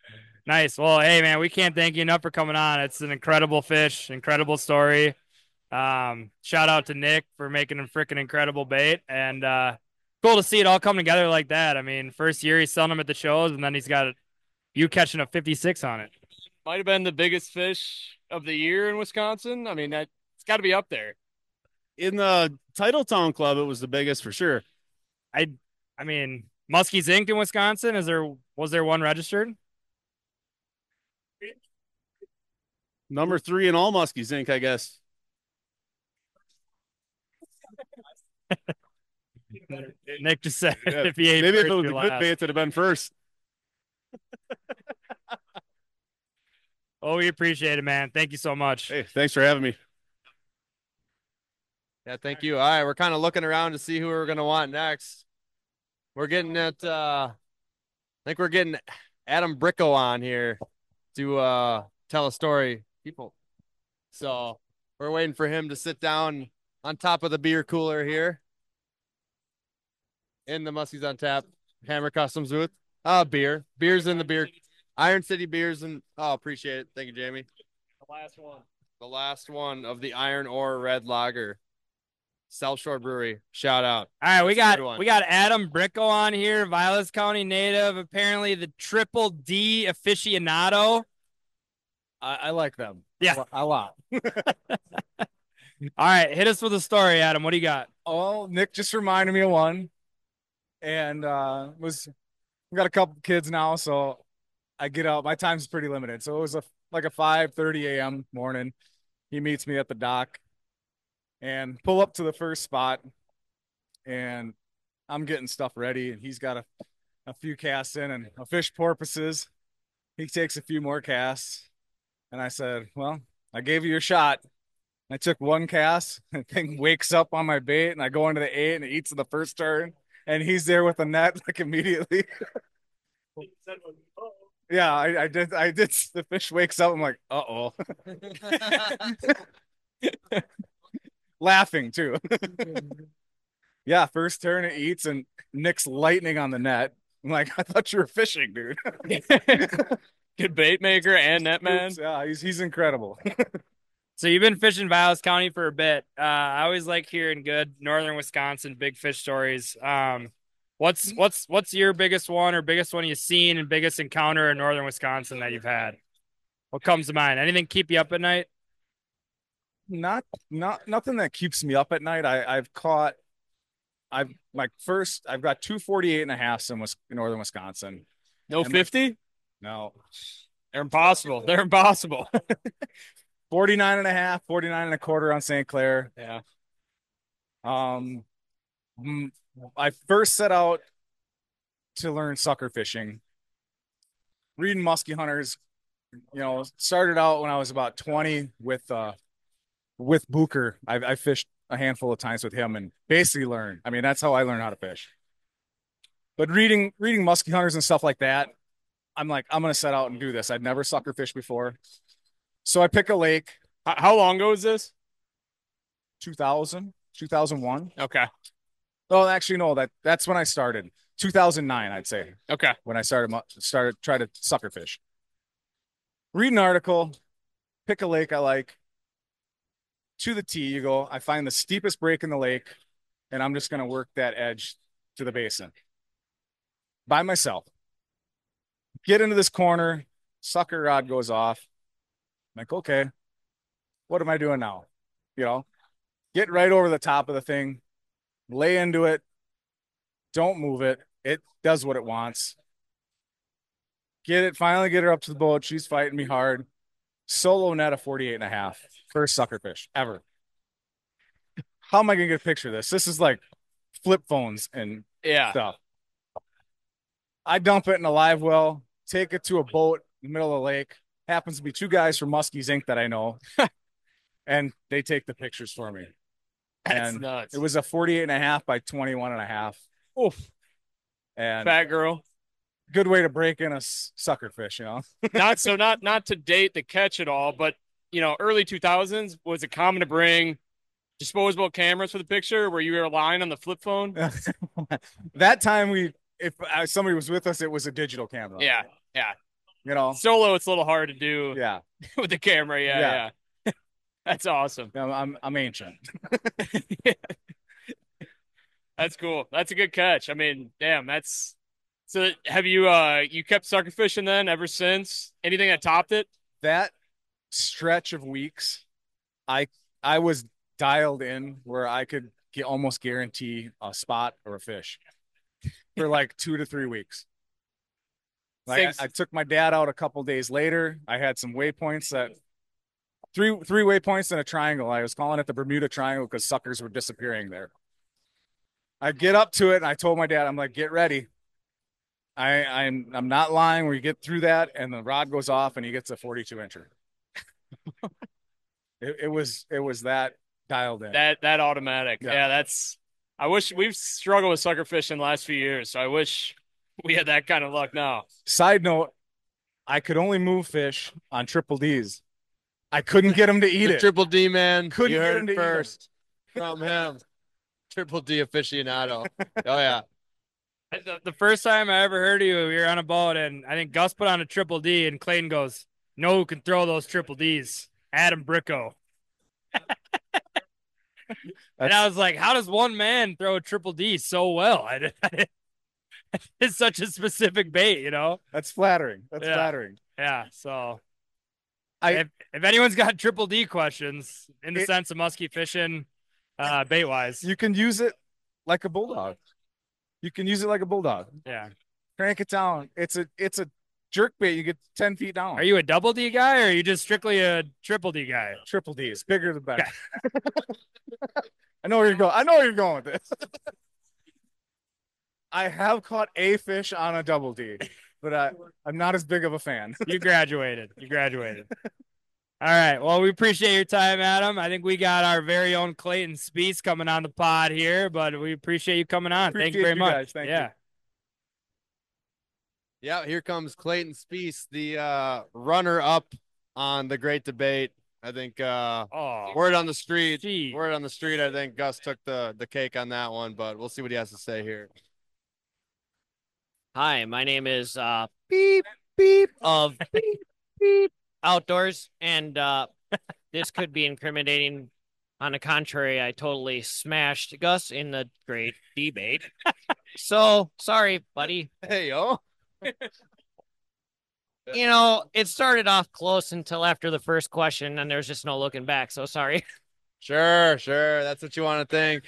Nice. Well, hey man, we can't thank you enough for coming on. It's an incredible fish, incredible story. Shout out to Nick for making a freaking incredible bait, and cool to see it all come together like that. I mean, first year he's selling them at the shows, and then he's got you catching a 56 on it. Might have been the biggest fish of the year in Wisconsin. I mean, it's got to be up there. In the Titletown Club, it was the biggest for sure. I mean, Muskies Inc. in Wisconsin. Was there one registered? Number 3 in all Muskies Inc., I guess. Nick just said Yeah, if he ate maybe if first, it was you're a good last. bait, it'd have been first. Oh, we appreciate it, man. Thank you so much. Hey, thanks for having me. Yeah, thank you. All right, we're kind of looking around to see who we're gonna want next. We're getting at I think we're getting Adam Bricko on here to tell a story. People. So we're waiting for him to sit down on top of the beer cooler here in the Muskies on Tap Hammer Customs booth. Beers in the beer. Iron City beers and appreciate it. Thank you, Jamie. The last one of the Iron Ore Red Lager. South Shore Brewery. Shout out. All right, we got Adam Bricko on here, Vilas County native, apparently the Triple D aficionado. I like them. Yeah, a lot. All right, hit us with a story, Adam. What do you got? Oh, Nick just reminded me of one, and we got a couple kids now, so I get out. My time's pretty limited, so it was like a 5:30 a.m. morning. He meets me at the dock, and pull up to the first spot, and I'm getting stuff ready, and he's got a few casts in and a fish porpoises. He takes a few more casts, and I said, "Well, I gave you your shot." I took one cast, and the thing wakes up on my bait, and I go into the 8, and it eats the first turn, and he's there with a net like immediately. Yeah, I did. The fish wakes up. I'm like, uh-oh. Laughing too. Yeah, first turn it eats, and Nick's lightning on the net. I'm like, I thought you were fishing, dude. Good bait maker and net man. Yeah, he's incredible. So you've been fishing Vilas County for a bit. I always like hearing good northern Wisconsin big fish stories. What's your biggest one or biggest one you've seen and biggest encounter in northern Wisconsin that you've had? What comes to mind? Anything keep you up at night? Not nothing that keeps me up at night. I've got 2 48.5s in northern Wisconsin. No 50? No. They're impossible. They're impossible. 49.5, 49.25 on St. Clair. Yeah. I first set out to learn sucker fishing. Reading Muskie Hunters, started out when I was about 20 with Booker. I fished a handful of times with him and basically learned. I mean, that's how I learned how to fish. But reading Muskie Hunters and stuff like that, I'm like, I'm going to set out and do this. I'd never sucker fished before. So I pick a lake. How long ago was this? 2001. Okay. Oh, actually, no, that's when I started. 2009, I'd say. Okay. When I started try to sucker fish. Read an article, pick a lake I like. To the tee, you go. I find the steepest break in the lake, and I'm just going to work that edge to the basin. By myself. Get into this corner, sucker rod goes off. I'm like, okay, what am I doing now? Get right over the top of the thing, lay into it, don't move it. It does what it wants. Finally get her up to the boat. She's fighting me hard. Solo net of 48.5. First sucker fish ever. How am I going to get a picture of this? This is like flip phones and stuff. I dump it in a live well, take it to a boat in the middle of the lake. Happens to be 2 guys from Muskies Inc. that I know. And they take the pictures for me. That's nuts. It was a 48.5 by 21.5. Oof. And fat girl. Good way to break in a sucker fish, not to date the catch at all, but early 2000s, was it common to bring disposable cameras for the picture where you were relying on the flip phone? That time if somebody was with us, it was a digital camera. Yeah. Yeah. Solo, it's a little hard to do. Yeah. With the camera. Yeah. That's awesome. I'm ancient. That's cool. That's a good catch. I mean, damn, that's so have you you kept sucker fishing then ever since? Anything that topped it? That stretch of weeks, I was dialed in where I could almost guarantee a spot or a fish for like 2 to 3 weeks. Like I took my dad out a couple days later. I had some waypoints that three waypoints in a triangle. I was calling it the Bermuda Triangle because suckers were disappearing there. I get up to it and I told my dad, I'm like, get ready. I'm not lying. We get through that and the rod goes off and he gets a 42 incher. It was that dialed in. That automatic. Yeah, that's I wish we've struggled with sucker fishing the last few years, so I wish we had that kind of luck now. Side note, I could only move fish on triple D's. I couldn't get him to eat The it. Triple D man. Couldn't You get heard him to it eat it. first from him. Triple D aficionado. Oh yeah. The first time I ever heard of you, we were on a boat, and I think Gus put on a triple D, and Clayton goes, "No, who can throw those triple Ds? Adam Bricko." And I was like, "How does one man throw a triple D so well?" It's such a specific bait, you know. That's flattering. That's Yeah. flattering. Yeah. So, if anyone's got triple D questions in the sense of musky fishing, bait wise, You can use it like a bulldog. You can use it like a bulldog. yeah. Crank it down. It's a jerk bait. You get 10 feet down. Are you a double D guy or are you just strictly a triple D guy? Triple D is bigger the better. I know where you're going. I know where you're going with this. I have caught a fish on a double D, but I'm not as big of a fan. You graduated. All right. Well, we appreciate your time, Adam. I think we got our very own Clayton Spees coming on the pod here, but we appreciate you coming on. Thank you very much. Guys. Thank you. Yeah, here comes Clayton Spees, the runner-up on the great debate. I think word on the street. Word on the street. I think Gus took the cake on that one, but we'll see what he has to say here. Hi, my name is Beep Beep of Beep Beep Outdoors, and this could be incriminating. On the contrary, I totally smashed Gus in the great debate. So sorry, buddy. Hey, yo. You know, it started off close until after the first question, and there's just no looking back. So sorry. Sure. That's what you want to think.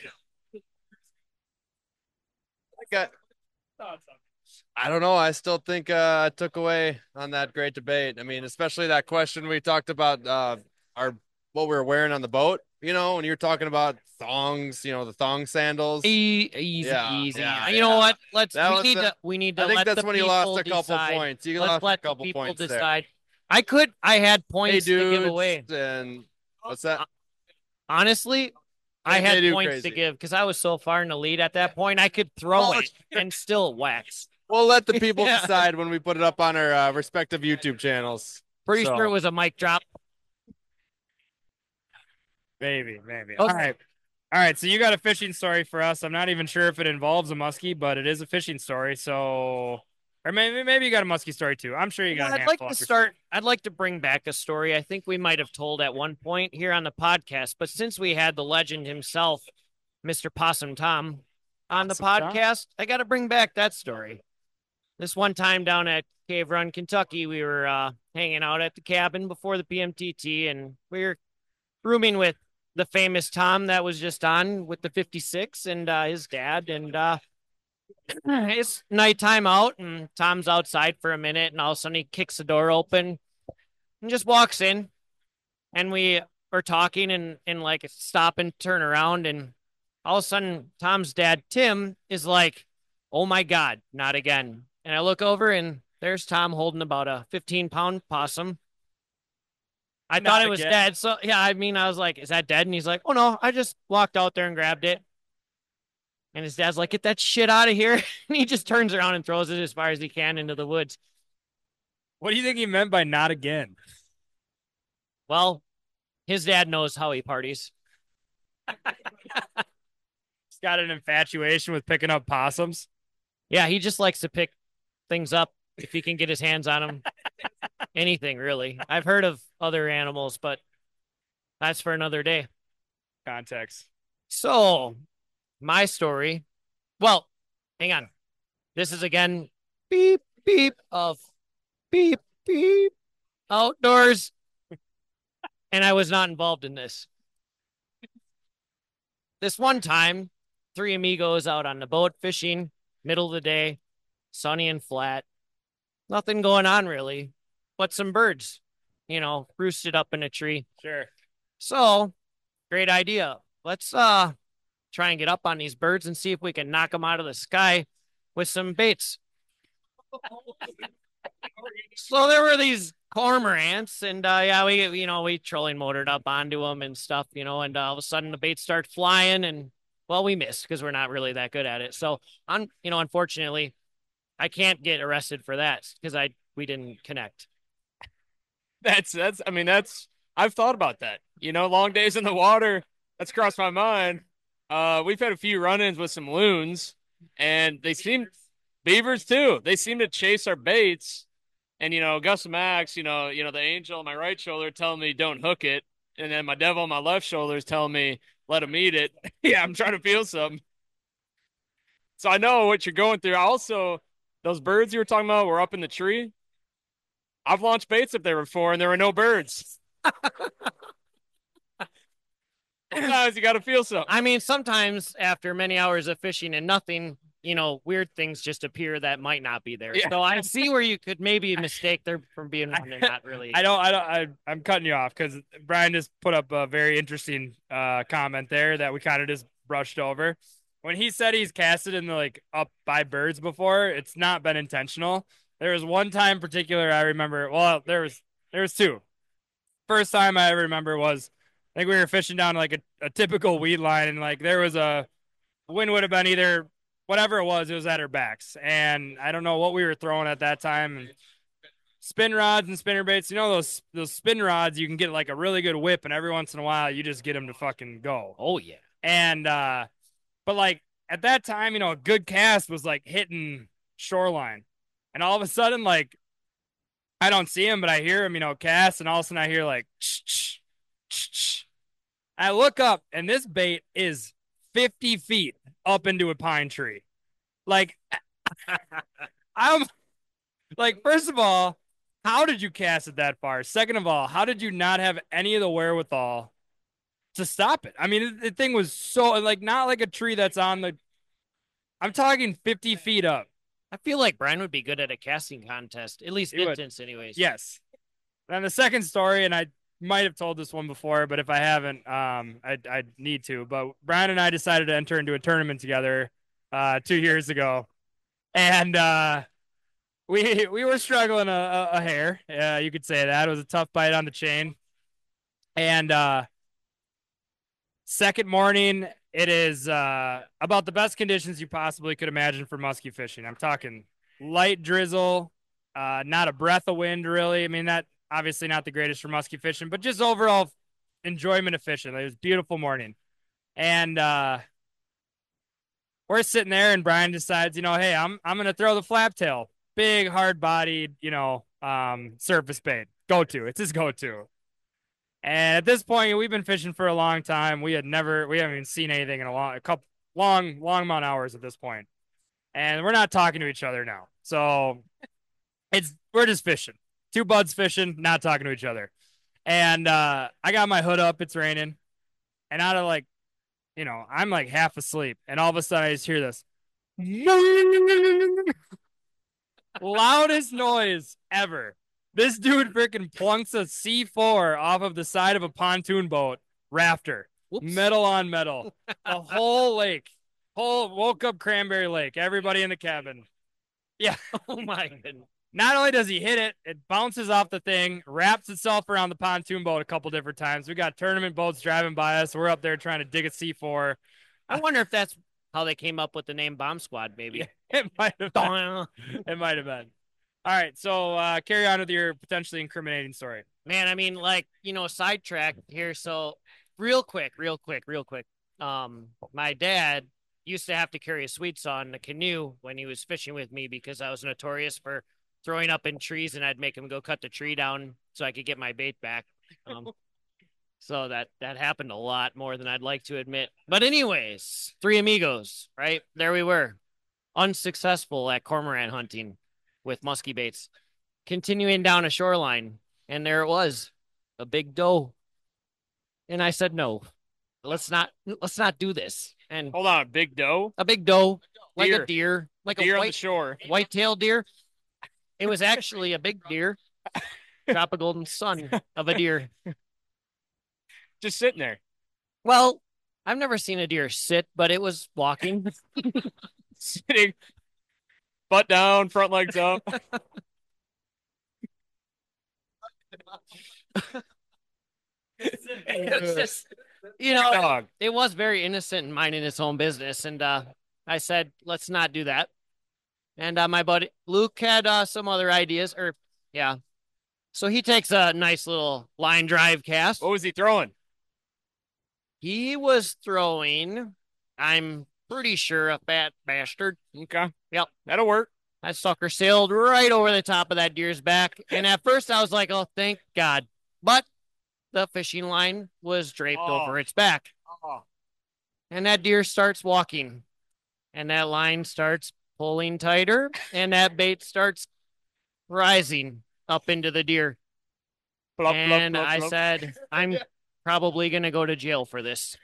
I don't know. I still think I took away on that great debate. I mean, especially that question we talked about what we were wearing on the boat. You know, when you're talking about thongs, you know, the thong sandals. Easy. Yeah, you know what? I We need to think let that's the when you lost a people couple decide. points. You Let's lost let a couple the people points decide. there. I had points Hey, to give dudes, away. And what's that? Honestly, I They had do points crazy. to give because I was so far in the lead at that point. I could throw it and still wax. We'll let the people Yeah. decide when we put it up on our respective YouTube channels. Pretty So- sure it was a mic drop. Maybe. Okay. All right. So you got a fishing story for us. I'm not even sure if it involves a muskie, but it is a fishing story. So, or maybe you got a muskie story too. I'm sure you got. I'd like to bring back a story I think we might have told at one point here on the podcast, but since we had the legend himself, Mr. Possum Tom, on the Possum Tom? podcast, I got to bring back that story. This one time down at Cave Run, Kentucky, we were hanging out at the cabin before the PMTT, and we were rooming with the famous Tom that was just on with the 56 and his dad, and it's nighttime out, and Tom's outside for a minute, and all of a sudden he kicks the door open and just walks in, and we are talking and like stop and turn around, and all of a sudden Tom's dad, Tim, is like, "Oh my God, not again." And I look over and there's Tom holding about a 15-pound possum. I thought it was again. dead. So yeah, I mean, I was like, "Is that dead?" And he's like, "Oh no, I just walked out there and grabbed it." And his dad's like, "Get that shit out of here." And he just turns around and throws it as far as he can into the woods. What do you think he meant by "not again"? Well, his dad knows how he parties. He's got an infatuation with picking up possums. Yeah, he just likes to pick things up if he can get his hands on them. Anything, really. I've heard of other animals, but That's for another day. Context. So, my story. Well, hang on. This is again beep beep of beep beep outdoors, and I was not involved in this. This one time, three amigos out on the boat fishing, middle of the day, sunny and flat. Nothing going on really, but some birds, roosted up in a tree. Sure. So, great idea. Let's try and get up on these birds and see if we can knock them out of the sky with some baits. So there were these cormorants, and we trolling motored up onto them and stuff, and all of a sudden the baits start flying, and well, we missed because we're not really that good at it. So unfortunately, I can't get arrested for that because we didn't connect. I've thought about that. Long days in the water, that's crossed my mind. We've had a few run-ins with some loons, and beavers too. They seem to chase our baits. And, Gus and Max, the angel on my right shoulder telling me don't hook it. And then my devil on my left shoulder is telling me let him eat it. Yeah, I'm trying to feel something. So I know what you're going through. Also, those birds you were talking about were up in the tree. I've launched baits up there before, and there were no birds. Sometimes you got to feel something. I mean, sometimes after many hours of fishing and nothing, weird things just appear that might not be there. Yeah. So I see where you could maybe mistake there from being one and not really. I'm cutting you off because Brian just put up a very interesting comment there that we kind of just brushed over. When he said he's casted in the up by birds before, it's not been intentional. There was one time in particular I remember. Well, there was two. First time I ever remember was I think we were fishing down a typical weed line, and there was a wind would have been either whatever it was at her backs, and I don't know what we were throwing at that time. And spin rods and spinner baits, those spin rods, you can get a really good whip, and every once in a while you just get them to fucking go. Oh yeah. And but at that time, a good cast was hitting shoreline, and all of a sudden I don't see him, but I hear him, cast, and all of a sudden I hear shh, shh, shh. I look up, and this bait is 50 feet up into a pine tree. I'm first of all, how did you cast it that far? Second of all, how did you not have any of the wherewithal to stop it? I mean, the thing was so not like a tree that's I'm talking 50 feet up. I feel like Brian would be good at a casting contest, at least distance anyways. Yes. And the second story, and I might have told this one before, but if I haven't, I need to. But Brian and I decided to enter into a tournament together 2 years ago, and we were struggling a hair. You could say that. It was a tough bite on the chain. And second morning, it is about the best conditions you possibly could imagine for muskie fishing. I'm talking light drizzle, not a breath of wind, really. I mean, that obviously not the greatest for muskie fishing, but just overall enjoyment of fishing. It was a beautiful morning. And we're sitting there, and Brian decides, hey, I'm going to throw the flap tail. Big, hard-bodied, surface bait. Go-to. It's his go-to. And at this point, we've been fishing for a long time. We haven't even seen anything in a long amount of hours at this point. And we're not talking to each other now. So we're just fishing. Two buds fishing, not talking to each other. And I got my hood up. It's raining. And out of I'm half asleep. And all of a sudden I just hear this. Loudest noise ever. This dude freaking plunks a C4 off of the side of a pontoon boat rafter. Whoops. Metal on metal. The whole lake. Woke up Cranberry Lake. Everybody in the cabin. Yeah. Oh my goodness. Not only does he hit it, it bounces off the thing, wraps itself around the pontoon boat a couple different times. We got tournament boats driving by us. We're up there trying to dig a C4. I wonder if that's how they came up with the name Bomb Squad, maybe. Yeah, it might have been. It might have been. All right, so carry on with your potentially incriminating story. Man, I mean, sidetrack here. So real quick. My dad used to have to carry a sweet saw in the canoe when he was fishing with me because I was notorious for throwing up in trees, and I'd make him go cut the tree down so I could get my bait back. So that happened a lot more than I'd like to admit. But anyways, three amigos, right? There we were, unsuccessful at cormorant hunting with musky baits, continuing down a shoreline, and there it was, a big doe. And I said, no, let's not do this. And hold on, a big doe, like a deer, like deer a on the shore, white-tailed deer. It was actually a big deer, drop a golden sun of a deer. Just sitting there. Well, I've never seen a deer sit, but it was walking. Sitting, butt down, front legs up. It was just, it was very innocent and minding its own business. And I said, let's not do that. And my buddy Luke had some other ideas, So he takes a nice little line drive cast. What was he throwing? He was throwing, I'm pretty sure, a fat bastard. Okay. Yep. That'll work. That sucker sailed right over the top of that deer's back. And at first I was like, oh, thank God. But the fishing line was draped over its back. And that deer starts walking. And that line starts pulling tighter. And that bait starts rising up into the deer. Plop, and plop, plop, I plop. said, I'm probably going to go to jail for this.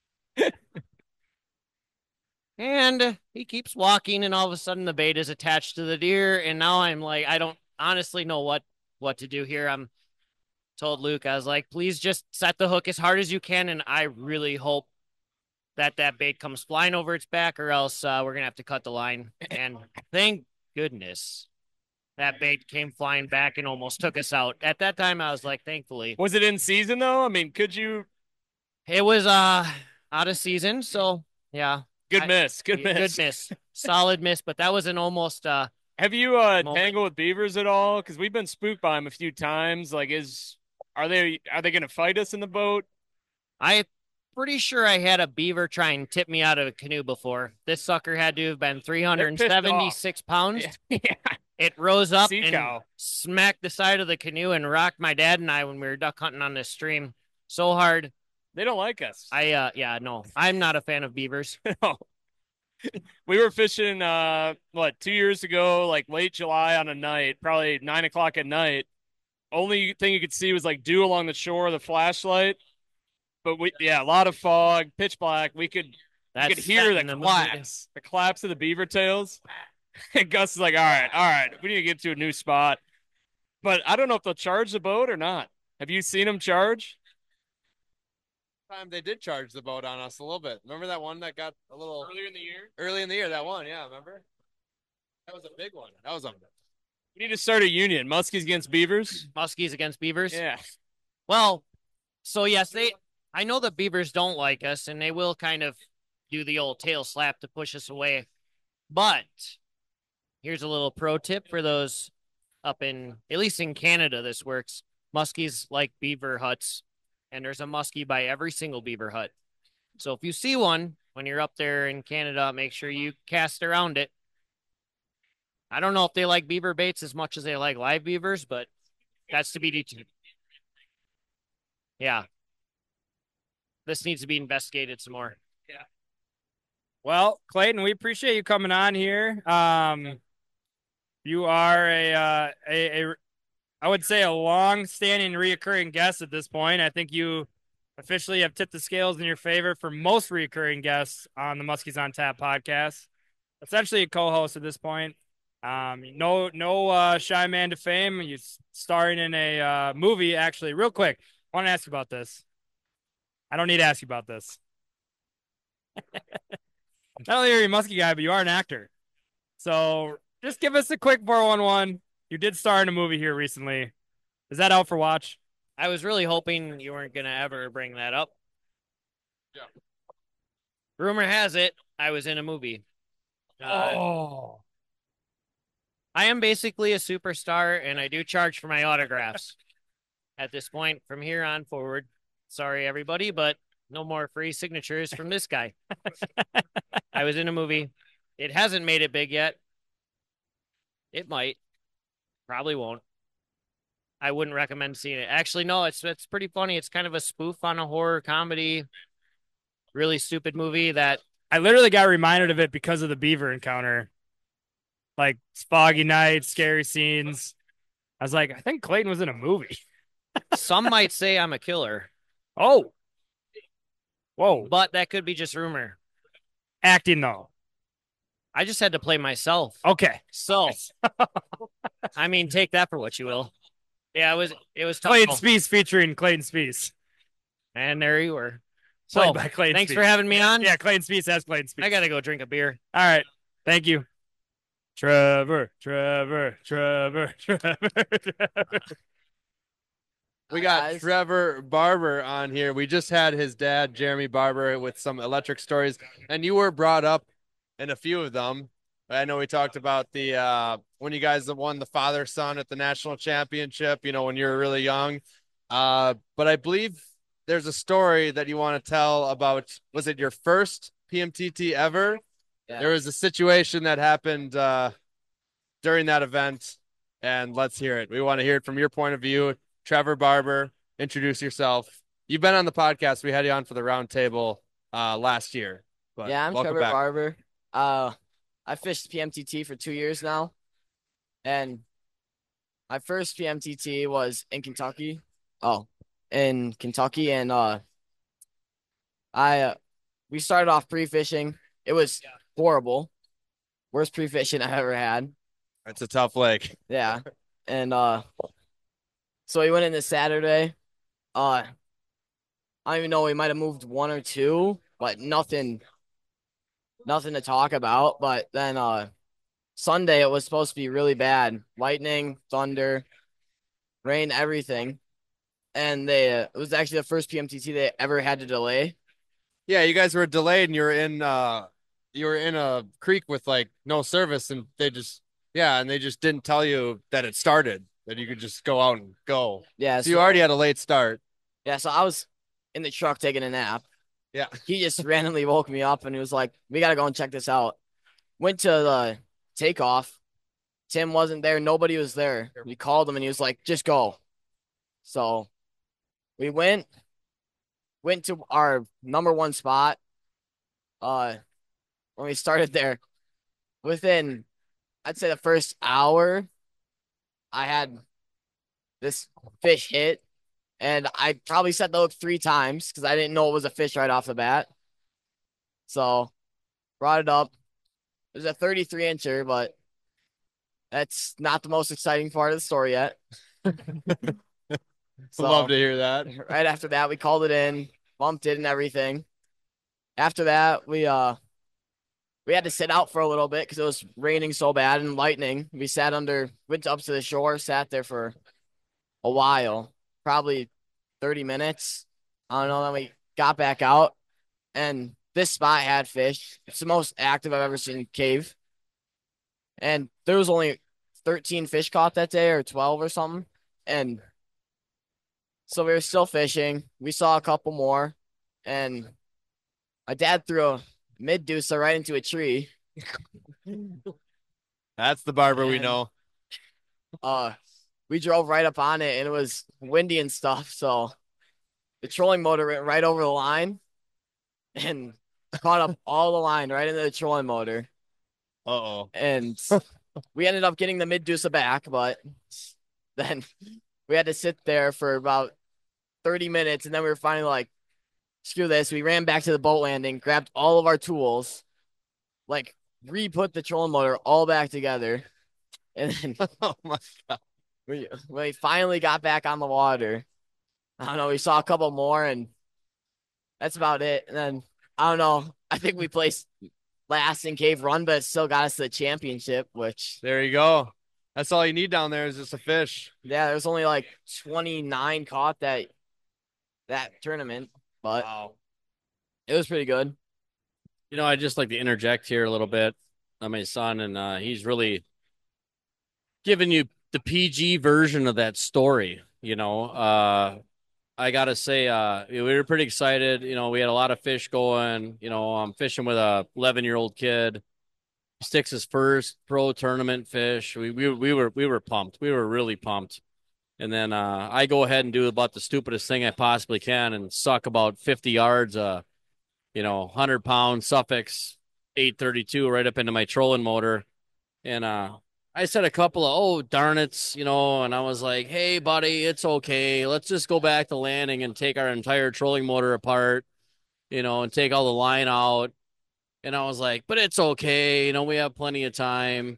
And he keeps walking, and all of a sudden the bait is attached to the deer. And now I'm like, I don't honestly know what to do here. I'm told Luke, I was like, please just set the hook as hard as you can. And I really hope that bait comes flying over its back, or else we're going to have to cut the line. And thank goodness that bait came flying back and almost took us out. At that time, I was like, thankfully. Was it in season, though? I mean, could you? It was out of season, so yeah. Good miss. Good miss. Solid miss, but that was an almost Have you tangled with beavers at all? Because we've been spooked by them a few times. Like, are they going to fight us in the boat? I'm pretty sure I had a beaver try and tip me out of a canoe before. This sucker had to have been 376 pounds. Yeah. It rose up Sea and cow. smacked the side of the canoe and rocked my dad and I when we were duck hunting on this stream so hard. They don't like us. No, I'm not a fan of beavers. No. We were fishing, 2 years ago, like late July on a night, probably 9 o'clock at night. Only thing you could see was like dew along the shore, the flashlight. But a lot of fog, pitch black. We could hear the claps of the beaver tails. And Gus is like, all right, we need to get to a new spot. But I don't know if they'll charge the boat or not. Have you seen them charge? Time they did charge the boat on us a little bit. Remember that one that got a little earlier in the year? Early in the year, that one, yeah, remember? That was a big one. We need to start a union. Muskies against beavers. Muskies against beavers? Yeah. Well, so yes, I know the beavers don't like us, and they will kind of do the old tail slap to push us away. But here's a little pro tip for those up in, at least in Canada, this works. Muskies like beaver huts, and there's a muskie by every single beaver hut. So if you see one when you're up there in Canada, make sure you cast around it. I don't know if they like beaver baits as much as they like live beavers, but that's to be determined. Yeah. This needs to be investigated some more. Yeah. Well, Clayton, we appreciate you coming on here. You are I would say, a long-standing, reoccurring guest at this point. I think you officially have tipped the scales in your favor for most reoccurring guests on the Muskies on Tap podcast. Essentially a co-host at this point. No shy man to fame. You're starring in a movie, actually. Real quick, I want to ask you about this. I don't need to ask you about this. Not only are you a muskie guy, but you are an actor. So just give us a quick 411. You did star in a movie here recently. Is that out for watch? I was really hoping you weren't going to ever bring that up. Yeah. Rumor has it I was in a movie. I am basically a superstar, and I do charge for my autographs at this point from here on forward. Sorry, everybody, but no more free signatures from this guy. I was in a movie. It hasn't made it big yet. It might. Probably won't. I wouldn't recommend seeing it. Actually, no, it's pretty funny. It's kind of a spoof on a horror comedy, really stupid movie that I literally got reminded of it because of the beaver encounter. Like foggy nights, scary scenes. I was like, I think Clayton was in a movie. some might say I'm a killer. Oh. Whoa. But that could be just rumor. Acting though. I just had to play myself. Okay. So, I mean, take that for what you will. Yeah, it was tough. Clayton Spees featuring Clayton Spees. And there you were. Played So, by Clayton thanks Spees. for having me on. Yeah, Clayton Spees has Clayton Spees. I got to go drink a beer. All right. Thank you. Trevor. We got Trevor Barber on here. We just had his dad, Jeremy Barber, with some electric stories, and you were brought up in a few of them. I know we talked about the when you guys won the father-son at the national championship, when you were really young. But I believe there's a story that you want to tell about, was it your first PMTT ever? Yeah. There was a situation that happened during that event, and let's hear it. We want to hear it from your point of view. Trevor Barber, introduce yourself. You've been on the podcast. We had you on for the round table last year. But yeah, I'm welcome Trevor back. Barber. I fished PMTT for 2 years now, and my first PMTT was in Kentucky. And we started off pre-fishing. It was horrible, worst pre-fishing I ever had. It's a tough lake. Yeah, and so we went into Saturday. I don't even know. We might have moved one or two, but nothing to talk about. But then Sunday it was supposed to be really bad. Lightning, thunder, rain, everything. And it was actually the first PMTT they ever had to delay. Yeah, you guys were delayed and you were in a creek with like no service, and they just didn't tell you that it started, that you could just go out and go. Yeah. So you already had a late start. Yeah, so I was in the truck taking a nap. Yeah. He just randomly woke me up and he was like, we got to go and check this out. Went to the takeoff. Tim wasn't there. Nobody was there. We called him and he was like, just go. So we went to our number one spot. When we started there, within, I'd say the first hour, I had this fish hit, and I probably set the hook 3 times because I didn't know it was a fish right off the bat. So brought it up. It was a 33-incher, but that's not the most exciting part of the story yet. So, love to hear that. Right after that, we called it in, bumped it and everything. After that, we had to sit out for a little bit because it was raining so bad and lightning. We went up to the shore, sat there for a while, probably 30 minutes. I don't know. Then we got back out, and this spot had fish. It's the most active I've ever seen cave. And there was only 13 fish caught that day, or 12 or something. And so we were still fishing. We saw a couple more, and my dad threw a mid-deucer right into a tree. That's the Barber we know. We drove right up on it, and it was windy and stuff, so the trolling motor went right over the line and caught up all the line right into the trolling motor. Uh-oh. And we ended up getting the mid-deucer back, but then we had to sit there for about 30 minutes, and then we were finally like, screw this. We ran back to the boat landing, grabbed all of our tools, like re-put the trolling motor all back together. And then oh my God. We finally got back on the water. I don't know. We saw a couple more, and that's about it. And then, I don't know. I think we placed last in Cave Run, but it still got us to the championship, which. There you go. That's all you need down there is just a fish. Yeah, there's only like 29 caught that tournament, but wow. It was pretty good. I'd just like to interject here a little bit. I'm my son, and he's really giving you the PG version of that story. I got to say, we were pretty excited. We had a lot of fish going. I'm fishing with a 11-year-old kid. He sticks his first pro tournament fish. We were pumped. We were really pumped. And then I go ahead and do about the stupidest thing I possibly can and suck about 50 yards, 100-pound Suffolk 832 right up into my trolling motor. And I said a couple of, oh, darn it, and I was like, hey, buddy, it's okay. Let's just go back to landing and take our entire trolling motor apart, and take all the line out. And I was like, but it's okay. We have plenty of time,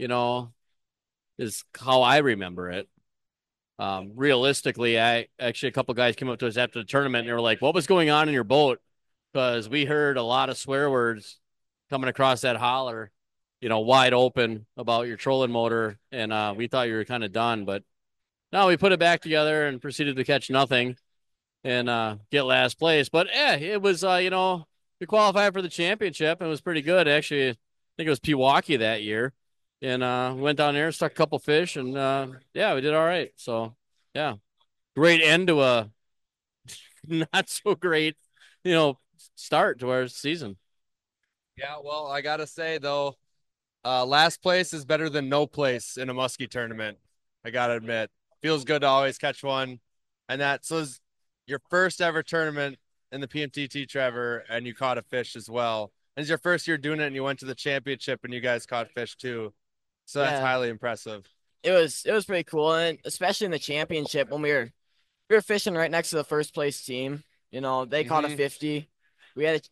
is how I remember it. Realistically, a couple guys came up to us after the tournament and they were like, what was going on in your boat? Because we heard a lot of swear words coming across that holler, wide open about your trolling motor. And we thought you were kind of done, but no, we put it back together and proceeded to catch nothing and get last place. But it was, we qualified for the championship. And it was pretty good. Actually, I think it was Pewaukee that year. And went down there, stuck a couple fish, and we did all right. So, yeah, great end to a not so great, start to our season. Yeah, well, I gotta say though, last place is better than no place in a muskie tournament. I gotta admit, feels good to always catch one, and that so is your first ever tournament in the PMTT, Trevor, and you caught a fish as well. And it's your first year doing it, and you went to the championship, and you guys caught fish too. So that's highly impressive. It was pretty cool, and especially in the championship when we were fishing right next to the first place team. They caught a 50. We had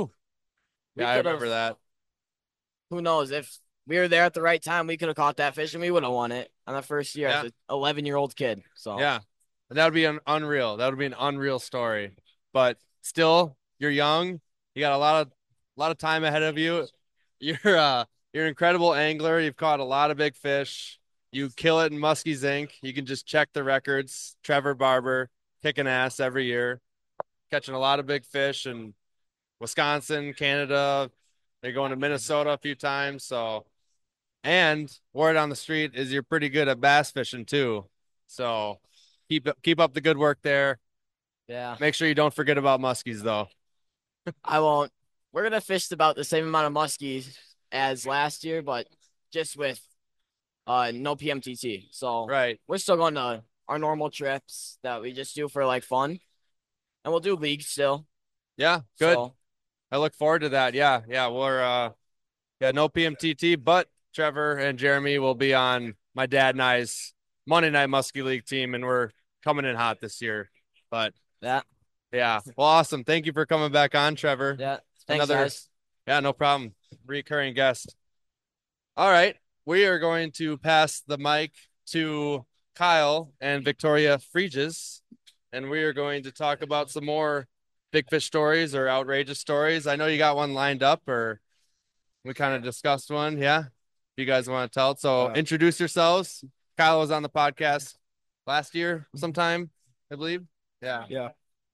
I remember that. Who knows if we were there at the right time, we could have caught that fish and we would have won it on the first year as an 11-year-old kid. So yeah, that would be unreal. That would be an unreal story. But still, you're young. You got a lot of time ahead of you. You're an incredible angler. You've caught a lot of big fish. You kill it in Muskies Inc. You can just check the records. Trevor Barber kicking ass every year, catching a lot of big fish in Wisconsin, Canada. They're going to Minnesota a few times. So, and word on the street is you're pretty good at bass fishing too. So keep up the good work there. Yeah. Make sure you don't forget about muskies though. I won't. We're going to fish about the same amount of muskies as last year, but just with no PMTT. So we're still going to our normal trips that we just do for like fun, and we'll do leagues still. Yeah, good. So, I look forward to that. Yeah, we're no PMTT, but Trevor and Jeremy will be on my dad and I's Monday Night Muskie League team, and we're coming in hot this year. But yeah, well, awesome. Thank you for coming back on, Trevor. Yeah, thanks, guys. Yeah, no problem. Recurring guest. All right. We are going to pass the mic to Kyle and Victoria Freeges, and we are going to talk about some more big fish stories or outrageous stories. I know you got one lined up, or we kind of discussed one. Yeah. If you guys want to tell it. So introduce yourselves. Kyle was on the podcast last year sometime, I believe. Yeah. Yeah.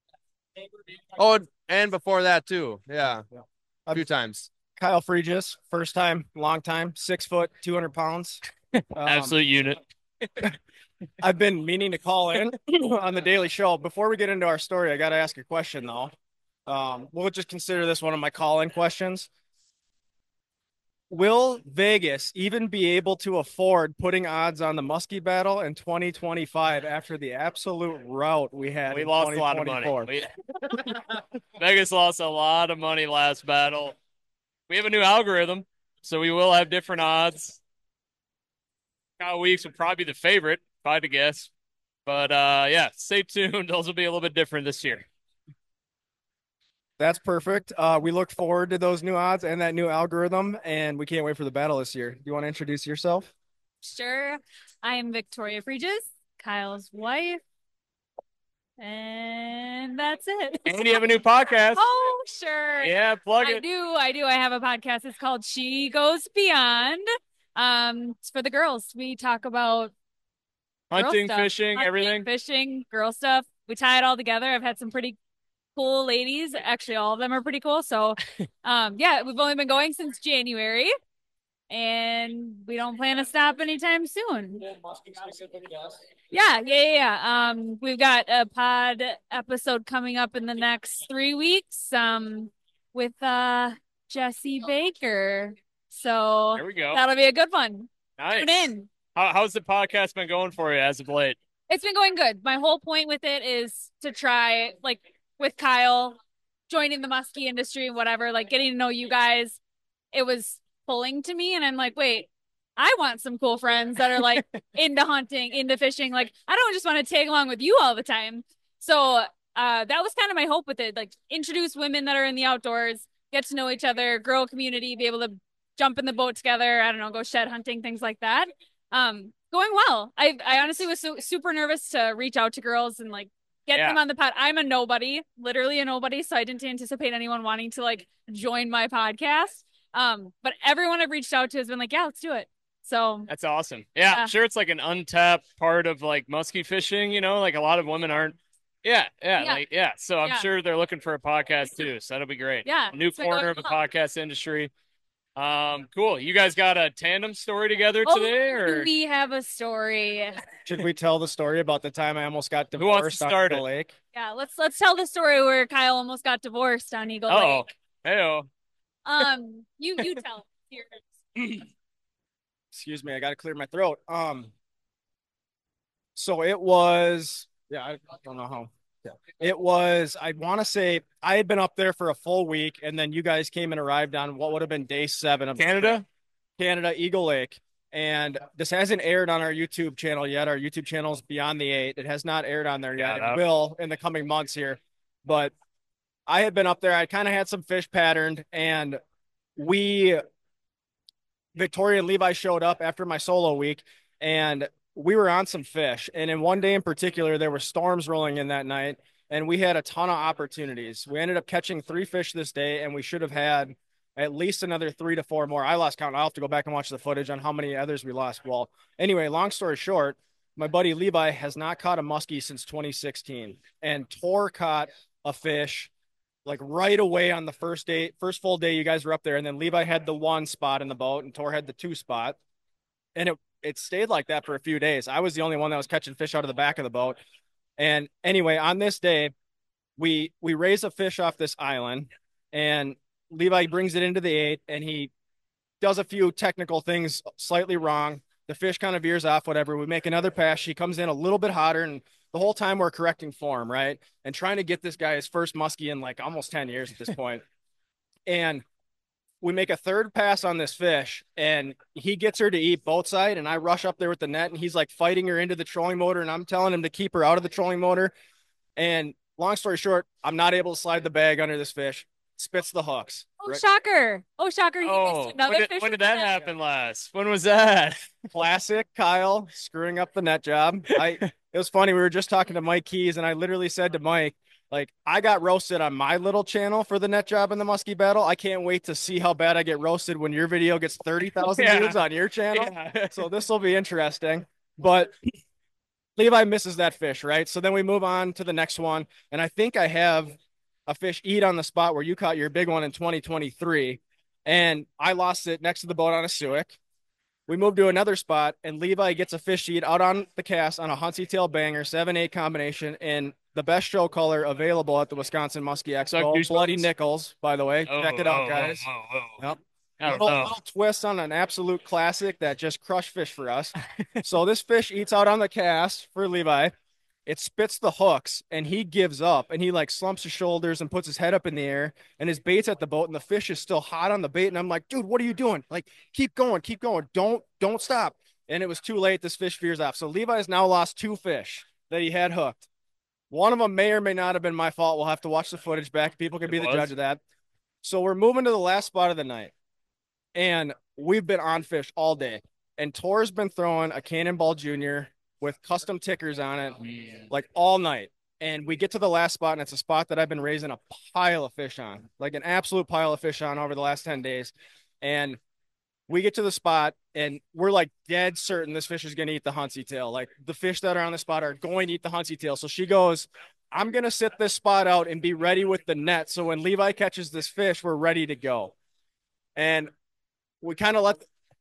Oh, and before that too. Yeah. A few times. Kyle Freeges, first time, long time, 6 foot, 200 pounds. Absolute unit. I've been meaning to call in on the daily show. Before we get into our story, I got to ask a question though. We'll just consider this one of my call-in questions. Will Vegas even be able to afford putting odds on the Muskie Battle in 2025 after the absolute rout we had? We lost a lot of money. Vegas lost a lot of money last battle. We have a new algorithm, so we will have different odds. Kyle Weeks will probably be the favorite, if I had to guess. But stay tuned. Those will be a little bit different this year. That's perfect. We look forward to those new odds and that new algorithm, and we can't wait for the battle this year. Do you want to introduce yourself? Sure. I am Victoria Freeges, Kyle's wife. And that's it. And you have a new podcast. Oh, sure. Yeah, plug it. I do. I have a podcast. It's called She Goes Beyond. It's for the girls. We talk about hunting, fishing, everything. Fishing, girl stuff. We tie it all together. I've had some pretty cool ladies. Actually, all of them are pretty cool. So, we've only been going since January, and we don't plan to stop anytime soon. Yeah. We've got a pod episode coming up in the next 3 weeks, with Jesse Baker. So there we go. That'll be a good one. Nice. Tune in. How's the podcast been going for you as of late? It's been going good. My whole point with it is to try, like, with Kyle, joining the muskie industry, whatever, like getting to know you guys. It was pulling to me, and I'm like, wait, I want some cool friends that are like into hunting, into fishing. Like, I don't just want to tag along with you all the time. So that was kind of my hope with it, like introduce women that are in the outdoors, get to know each other, grow a community, be able to jump in the boat together. I don't know, go shed hunting, things like that. Going well. I honestly was super nervous to reach out to girls and like get them on the pod. I'm a nobody, literally a nobody, so I didn't anticipate anyone wanting to like join my podcast. But everyone I've reached out to has been like, yeah, let's do it. So that's awesome. Yeah, I'm sure it's like an untapped part of like muskie fishing, like a lot of women aren't. Yeah. So I'm sure they're looking for a podcast too. So that'll be great. Yeah. New corner of the podcast industry. Cool. You guys got a tandem story together today, or we have a story? Should we tell the story about the time I almost got divorced? Who wants to start on Eagle Lake? Yeah, let's tell the story where Kyle almost got divorced on Eagle Lake. Hey-oh. You tell it. Excuse me, I gotta clear my throat. So it was, I don't know how. Yeah. It was, I want to say I had been up there for a full week, and then you guys came and arrived on what would have been day 7 of Canada, Eagle Lake. And this hasn't aired on our YouTube channel yet. Our YouTube channel is Beyond the 8. It has not aired on there yet. It will in the coming months here. But I had been up there. I kind of had some fish patterned, and Victoria and Levi showed up after my solo week, and we were on some fish. And in one day in particular, there were storms rolling in that night, and we had a ton of opportunities. We ended up catching 3 fish this day, and we should have had at least another 3 to 4 more. I lost count. I'll have to go back and watch the footage on how many others we lost. Well, anyway, long story short, my buddy Levi has not caught a muskie since 2016, and Tor caught a fish like right away on the first full day you guys were up there. And then Levi had the 1 spot in the boat, and Tor had the 2 spot. And it stayed like that for a few days. I was the only one that was catching fish out of the back of the boat. And anyway, on this day, we raise a fish off this island, and Levi brings it into the 8, and he does a few technical things slightly wrong. The fish kind of veers off, whatever. We make another pass. She comes in a little bit hotter, and the whole time we're correcting form, right? And trying to get this guy his first muskie in like almost 10 years at this point. And we make a third pass on this fish, and he gets her to eat boat side, and I rush up there with the net, and he's like fighting her into the trolling motor, and I'm telling him to keep her out of the trolling motor. And long story short, I'm not able to slide the bag under this fish. Spits the hooks. Oh, shocker. Oh, shocker. He missed another fish. When did that happen last? When was that? Classic Kyle screwing up the net job. It was funny. We were just talking to Mike Keys, and I literally said to Mike, like, I got roasted on my little channel for the net job in the muskie battle. I can't wait to see how bad I get roasted when your video gets 30,000 views on your channel. Yeah. So this will be interesting. But Levi misses that fish, right? So then we move on to the next one. And I think I have a fish eat on the spot where you caught your big one in 2023. And I lost it next to the boat on a Suick. We move to another spot, and Levi gets a fish eat out on the cast on a Huntsy tail banger, 7-8 combination, and the best show color available at the Wisconsin Muskie Expo. Bloody Nickels, by the way. Check it out, guys. Yep. Little twist on an absolute classic that just crushed fish for us. So this fish eats out on the cast for Levi. It spits the hooks, and he gives up, and he like slumps his shoulders and puts his head up in the air, and his bait's at the boat, and the fish is still hot on the bait. And I'm like, dude, what are you doing? Like, keep going. Don't stop. And it was too late. This fish veers off. So Levi's now lost 2 fish that he had hooked. One of them may or may not have been my fault. We'll have to watch the footage back. People can be the judge of that. So we're moving to the last spot of the night, and we've been on fish all day. And Tor's been throwing a Cannonball Junior with custom tickers on it, like all night. And we get to the last spot, and it's a spot that I've been raising a pile of fish on, like an absolute pile of fish on over the last 10 days. And we get to the spot, and we're like dead certain this fish is going to eat the Huntsy tail. Like the fish that are on the spot are going to eat the Huntsy tail. So she goes, I'm going to sit this spot out and be ready with the net. So when Levi catches this fish, we're ready to go. And we kind of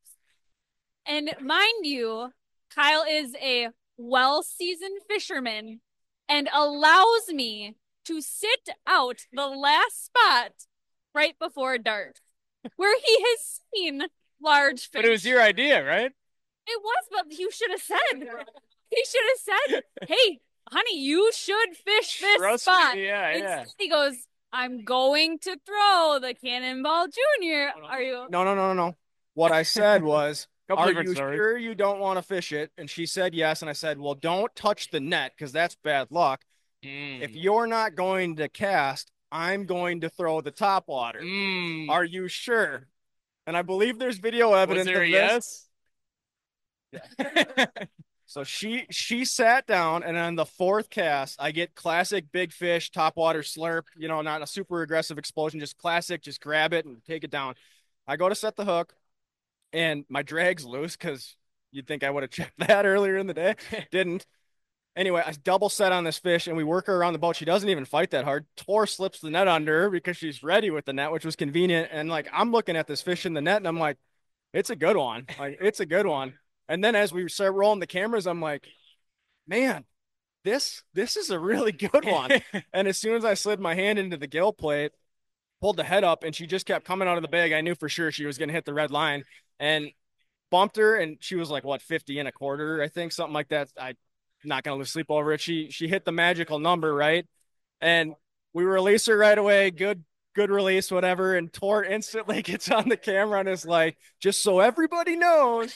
And mind you, Kyle is a well-seasoned fisherman and allows me to sit out the last spot right before dark, where he has seen large fish. But it was your idea, right? It was, but you should have said. He should have said, "Hey, honey, you should fish this Trust spot." me, yeah, yeah. Instead, he goes, "I'm going to throw the Cannonball Junior." Are you? No. What I said was, Couple are different you stories. sure you don't want to fish it? And she said yes. And I said, well, don't touch the net because that's bad luck. If you're not going to cast, I'm going to throw the top water. Are you sure? And I believe there's video evidence Was there of a this. yes? So she sat down, and on the fourth cast, I get classic big fish, top water slurp, not a super aggressive explosion, just classic, just grab it and take it down. I go to set the hook, and my drag's loose because you'd think I would have checked that earlier in the day. Didn't. Anyway, I double set on this fish, and we work her around the boat. She doesn't even fight that hard. Tor slips the net under her because she's ready with the net, which was convenient. And I'm looking at this fish in the net, and I'm like, it's a good one. It's a good one. And then as we start rolling the cameras, I'm like, man, this is a really good one. And as soon as I slid my hand into the gill plate, pulled the head up, and she just kept coming out of the bag, I knew for sure she was going to hit the red line, and bumped her. And she was like, what, 50 and a quarter, I think, something like that. I'm not going to lose sleep over it. She hit the magical number, right? And we release her right away. Good release, whatever. And Tor instantly gets on the camera and is like, just so everybody knows,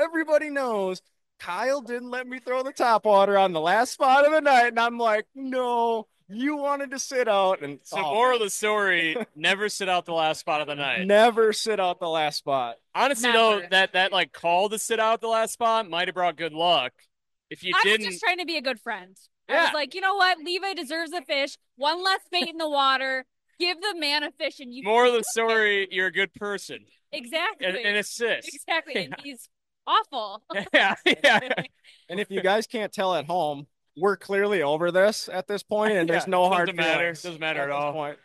Kyle didn't let me throw the top water on the last spot of the night. And I'm like, no, you wanted to sit out. And So moral of the story, never sit out the last spot of the night. never sit out the last spot. Honestly, Never. though, that like call to sit out the last spot might have brought good luck. If you I didn't, was just trying to be a good friend. I Yeah. was like, you know what? Levi deserves a fish. One less bait in the water. Give the man a fish, and you. moral of the story, you're a good person. Exactly. An assist. Exactly. And he's awful. Yeah. And if you guys can't tell at home, we're clearly over this at this point, and there's Yeah, no hard doesn't matter. feelings Doesn't matter at this all. point.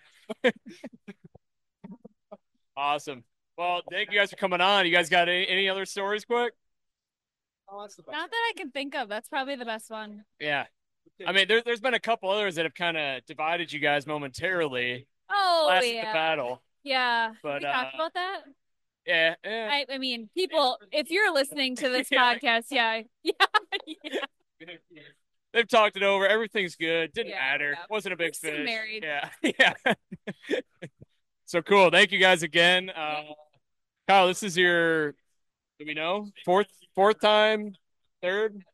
Awesome. Well, thank you guys for coming on. You guys got any other stories quick? Not that I can think of. That's probably the best one. Yeah. I mean, there's been a couple others that have kind of divided you guys momentarily. Oh, Last yeah. the battle. Yeah. But, we talked about that? Yeah. I mean, people, if you're listening to this podcast, yeah. They've talked it over. Everything's good. Didn't Yeah, matter. yeah. Wasn't a big Still fish. married. Yeah. Yeah. So cool. Thank you guys again. Kyle, this is your, do we know? Fourth time? Third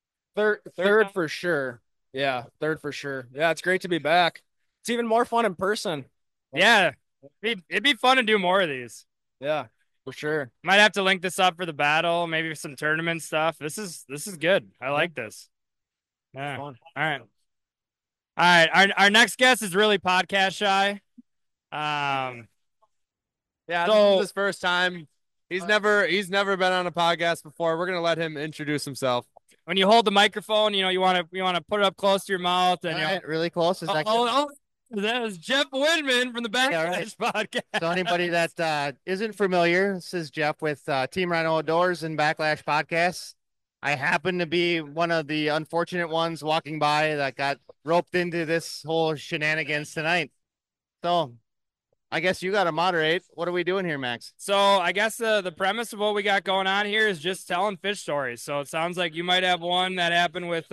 Third for sure. Yeah, third for sure. Yeah, it's great to be back. It's even more fun in person. Yeah. It'd be fun to do more of these. Yeah, for sure. Might have to link this up for the battle, maybe some tournament stuff. This is good. I like this. Yeah. All right. All right. Our next guest is really podcast shy. Yeah, So- this is his first time. He's never been on a podcast before. We're gonna let him introduce himself. When you hold the microphone, you want to put it up close to your mouth and All right, really close. Is that that was Jeff Windman from the Backlash podcast. So anybody that isn't familiar, this is Jeff with Team Rhino Outdoors and Backlash Podcast. I happen to be one of the unfortunate ones walking by that got roped into this whole shenanigans tonight. So I guess you got to moderate. What are we doing here, Max? So I guess the premise of what we got going on here is just telling fish stories. So it sounds like you might have one that happened with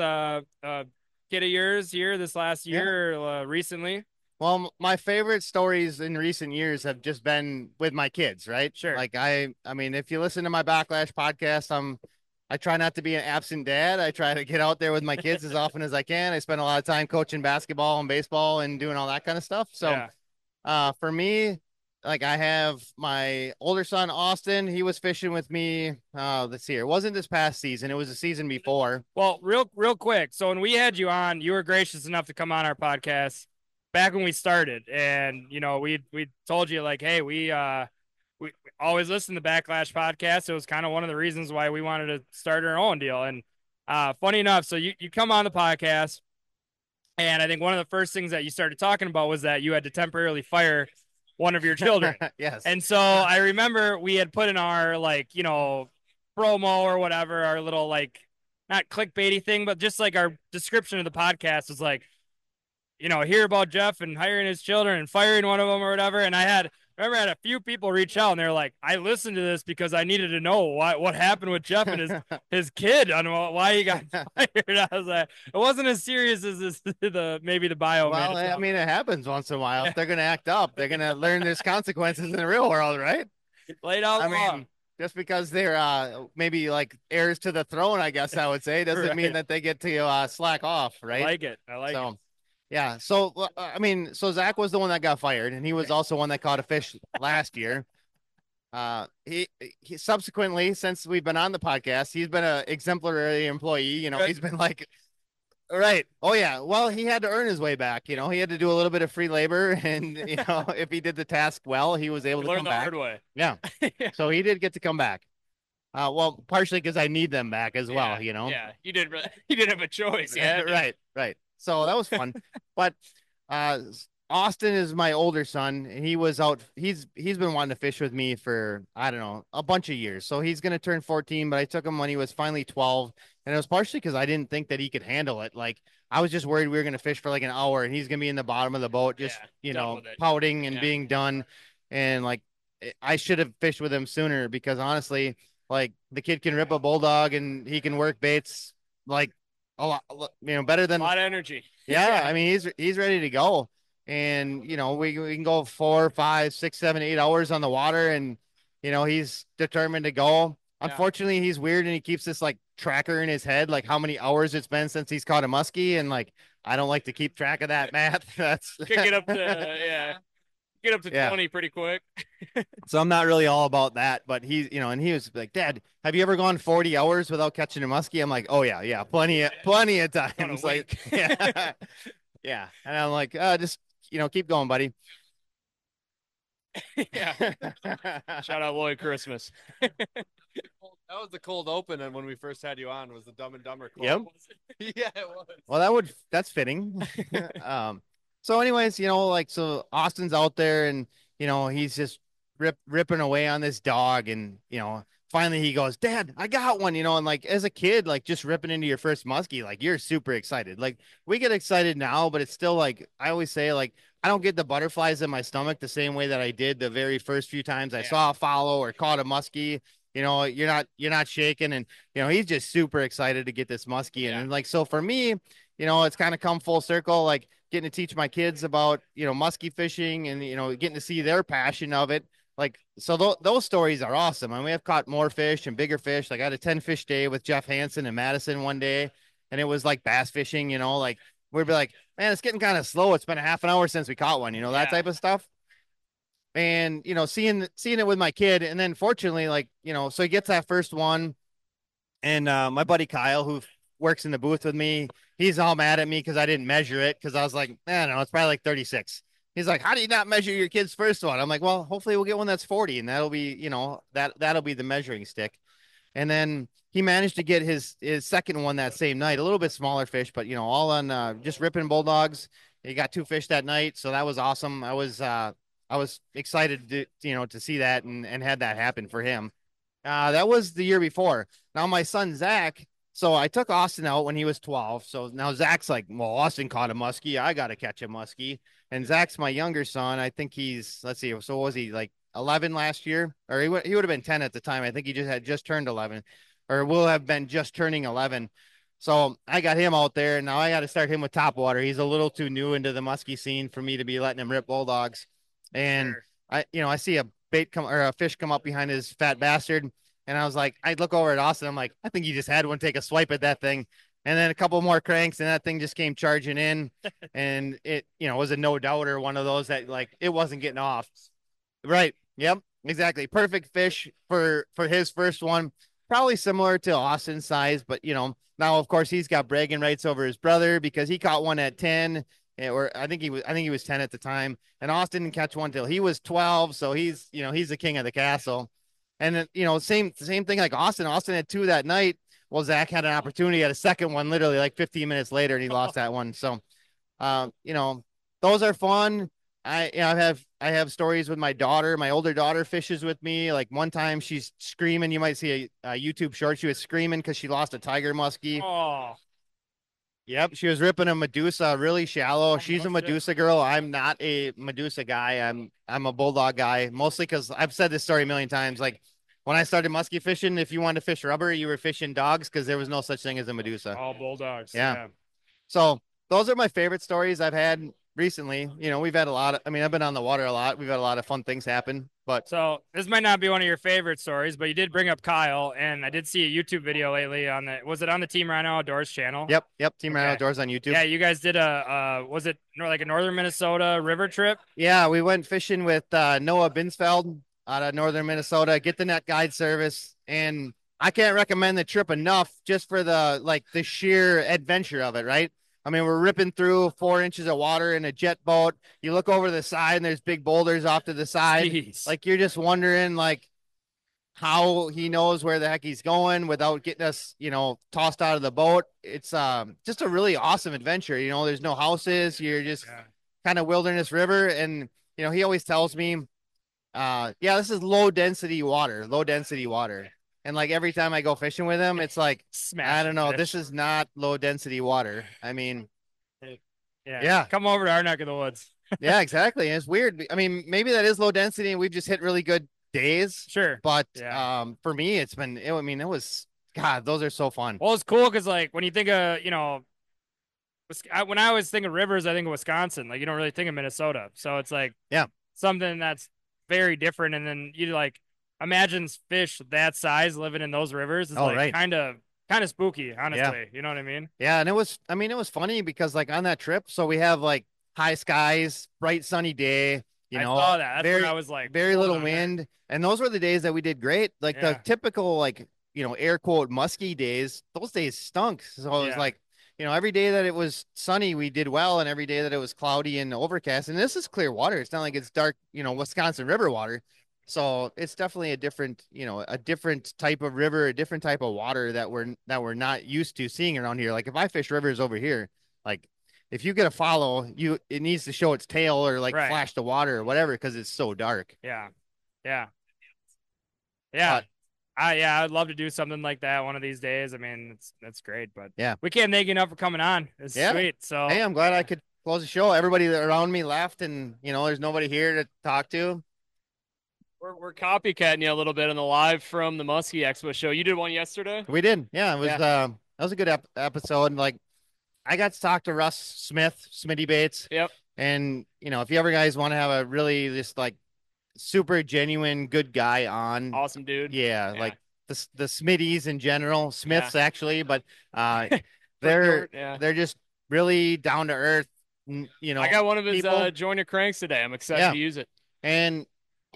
kid of yours here this last year or recently. Well, my favorite stories in recent years have just been with my kids, right? Sure. Like I mean, if you listen to my Backlash podcast, I try not to be an absent dad. I try to get out there with my kids as often as I can. I spend a lot of time coaching basketball and baseball and doing all that kind of stuff. So for me, like I have my older son, Austin, he was fishing with me. Let's see here. It wasn't this past season. It was the season before. Well, real quick. So when we had you on, you were gracious enough to come on our podcast back when we started. And, we told you like, hey, we always listen to the Backlash podcast. It was kind of one of the reasons why we wanted to start our own deal. And funny enough, so you come on the podcast, and I think one of the first things that you started talking about was that you had to temporarily fire one of your children. Yes. And so I remember we had put in our promo or whatever, our little not clickbaity thing, but just like our description of the podcast was like, hear about Jeff and hiring his children and firing one of them or whatever. And I had remember I had a few people reach out and they're like, I listened to this because I needed to know what happened with Jeff and his kid on why he got fired. I was like, it wasn't as serious as maybe the bio. Well, I mean, it happens once in a while. If they're gonna act up, they're gonna learn there's consequences in the real world, right? Laid out. I mean, just because they're maybe like heirs to the throne, I guess I would say, doesn't mean that they get to slack off, right? I like it. So, yeah. So I mean, so Zach was the one that got fired, and he was also one that caught a fish last year. He subsequently, since we've been on the podcast, he's been an exemplary employee. You know, he's been like, right. Oh yeah. Well, he had to earn his way back. You know, he had to do a little bit of free labor, and you know, if he did the task well, he was able to come back. Hard way. Yeah. So he did get to come back. Well, partially because I need them back as well. You know. Yeah, you didn't have a choice. Yeah. Right. So that was fun. But Austin is my older son, and he was out. He's been wanting to fish with me for, I don't know, a bunch of years. So he's gonna turn 14, but I took him when he was finally 12, and it was partially because I didn't think that he could handle it. Like I was just worried we were gonna fish for like an hour, and he's gonna be in the bottom of the boat, just pouting and being done. And like I should have fished with him sooner, because honestly, like the kid can rip a bulldog and he can work baits like a lot, better than a lot of energy. Yeah, I mean he's ready to go. And you know, we can go 4, 5, 6, 7, 8 hours on the water, and you know, he's determined to go. Unfortunately, he's weird, and he keeps this like tracker in his head, like how many hours it's been since he's caught a muskie, and like I don't like to keep track of that math. That's get up to 20 pretty quick. So I'm not really all about that, but he's, you know, and he was like, Dad, have you ever gone 40 hours without catching a muskie? I'm like, oh yeah, plenty of times. Like, yeah. And I'm like, just, you know, keep going, buddy. Yeah. Shout out Lloyd Christmas. That was the cold open, and when we first had you on, was the Dumb and Dumber cold. Yep. Yeah, it was. Well, that's fitting. So anyways, you know, like, so Austin's out there, and you know, he's just ripping away on this dog, and you know, finally he goes, Dad, I got one, you know. And like as a kid, like just ripping into your first muskie, like you're super excited. Like we get excited now, but it's still like, I always say, like, I don't get the butterflies in my stomach the same way that I did the very first few times I saw a follow or caught a muskie. You know, you're not shaking, and you know, he's just super excited to get this muskie. And like, so for me, you know, it's kind of come full circle, like getting to teach my kids about, you know, muskie fishing, and you know, getting to see their passion of it. Like, so those stories are awesome. I mean, we have caught more fish and bigger fish. Like I had a 10 fish day with Jeff Hansen and Madison one day, and it was like bass fishing, you know, like we'd be like, man, it's getting kind of slow. It's been a half an hour since we caught one, you know, that type of stuff. And, you know, seeing it with my kid. And then fortunately, like, you know, so he gets that first one, and my buddy Kyle, who works in the booth with me, he's all mad at me because I didn't measure it, because I was like, I don't know, it's probably like 36. He's like, how do you not measure your kid's first one? I'm like, well, hopefully we'll get one that's 40, and that'll be, you know, that'll be the measuring stick. And then he managed to get his second one that same night, a little bit smaller fish, but you know, all on just ripping bulldogs. He got 2 fish that night, so that was awesome. I was excited to, you know, to see that and had that happen for him. That was the year before. Now my son Zach. So I took Austin out when he was 12. So now Zach's like, well, Austin caught a muskie, I got to catch a muskie. And Zach's my younger son. I think he's, let's see, so was he like 11 last year? Or he would have been 10 at the time. I think he just turned 11, or will have been just turning 11. So I got him out there, and now I got to start him with topwater. He's a little too new into the muskie scene for me to be letting him rip bulldogs. And I see a fish come up behind his fat bastard. And I was like, I'd look over at Austin. I'm like, I think you just had one take a swipe at that thing. And then a couple more cranks, and that thing just came charging in. And it, you know, was a no doubter, one of those that like, it wasn't getting off. Right. Yep. Exactly. Perfect fish for his first one. Probably similar to Austin's size, but you know, now of course he's got bragging rights over his brother because he caught one at 10. Or I think he was 10 at the time. And Austin didn't catch one till he was 12. So he's, you know, he's the king of the castle. And then, you know, same thing like Austin. Austin had 2 that night. Well, Zach had an opportunity at a second one, literally like 15 minutes later, and he lost that one. So, you know, those are fun. I have stories with my daughter. My older daughter fishes with me. Like one time she's screaming. You might see a YouTube short. She was screaming because she lost a tiger muskie. Oh. Yep, she was ripping a Medusa really shallow. She's a Medusa girl. I'm not a Medusa guy. I'm a bulldog guy, mostly because I've said this story a million times. Like when I started muskie fishing, if you wanted to fish rubber, you were fishing dogs because there was no such thing as a Medusa. All bulldogs. Yeah. So those are my favorite stories I've had recently. You know, we've had a lot of, I mean, I've been on the water a lot. We've had a lot of fun things happen. But so this might not be one of your favorite stories, but you did bring up Kyle, and I did see a YouTube video lately on was it on the Team Rhino Outdoors channel? Yep. Team Rhino Outdoors on YouTube. Yeah, you guys did was it like a northern Minnesota river trip? Yeah, we went fishing with Noah Binsfeld out of northern Minnesota, Get the Net Guide Service, and I can't recommend the trip enough just for the sheer adventure of it, right? I mean, we're ripping through 4 inches of water in a jet boat. You look over the side and there's big boulders off to the side. Jeez. Like you're just wondering how he knows where the heck he's going without getting us, tossed out of the boat. It's just a really awesome adventure. There's no houses. You're just kind of wilderness river. And, he always tells me, this is low density water. And every time I go fishing with him, it's like, I don't know, this is not low density water. I mean, yeah. Come over to our neck of the woods. Yeah, exactly. And it's weird. I mean, maybe that is low density and we've just hit really good days. Sure. But for me, it was, God, those are so fun. Well, it's cool because when you think of, when I always think of rivers, I think of Wisconsin. You don't really think of Minnesota. So it's something that's very different. And then you imagine fish that size living in those rivers is kind of spooky, honestly. You know what I mean? Yeah, and it was funny because on that trip, so we have high skies, bright sunny day, I saw that. That's what I was very little wind. And those were the days that we did great. The typical air quote musky days, those days stunk. So it was every day that it was sunny, we did well, and every day that it was cloudy and overcast. And this is clear water. It's not like it's dark, Wisconsin River water. So it's definitely a different type of river, a different type of water that we're not used to seeing around here. If I fish rivers over here, if you get a follow, it needs to show its tail or flash the water or whatever because it's so dark. Yeah. I'd love to do something like that one of these days. I mean, that's great, but we can't thank you enough for coming on. It's sweet. So hey, I'm glad I could close the show. Everybody around me left, and there's nobody here to talk to. We're copycatting you a little bit on the live from the Muskie Expo show. You did one yesterday? We did. Yeah, it was that was a good episode. And I got to talk to Russ Smith, Smitty Baits. Yep. And if you ever guys want to have a really just super genuine good guy on, awesome dude. Yeah. The Smitties in general, Smiths actually, but they're just really down to earth. I got one of his joiner cranks today. I'm excited to use it. And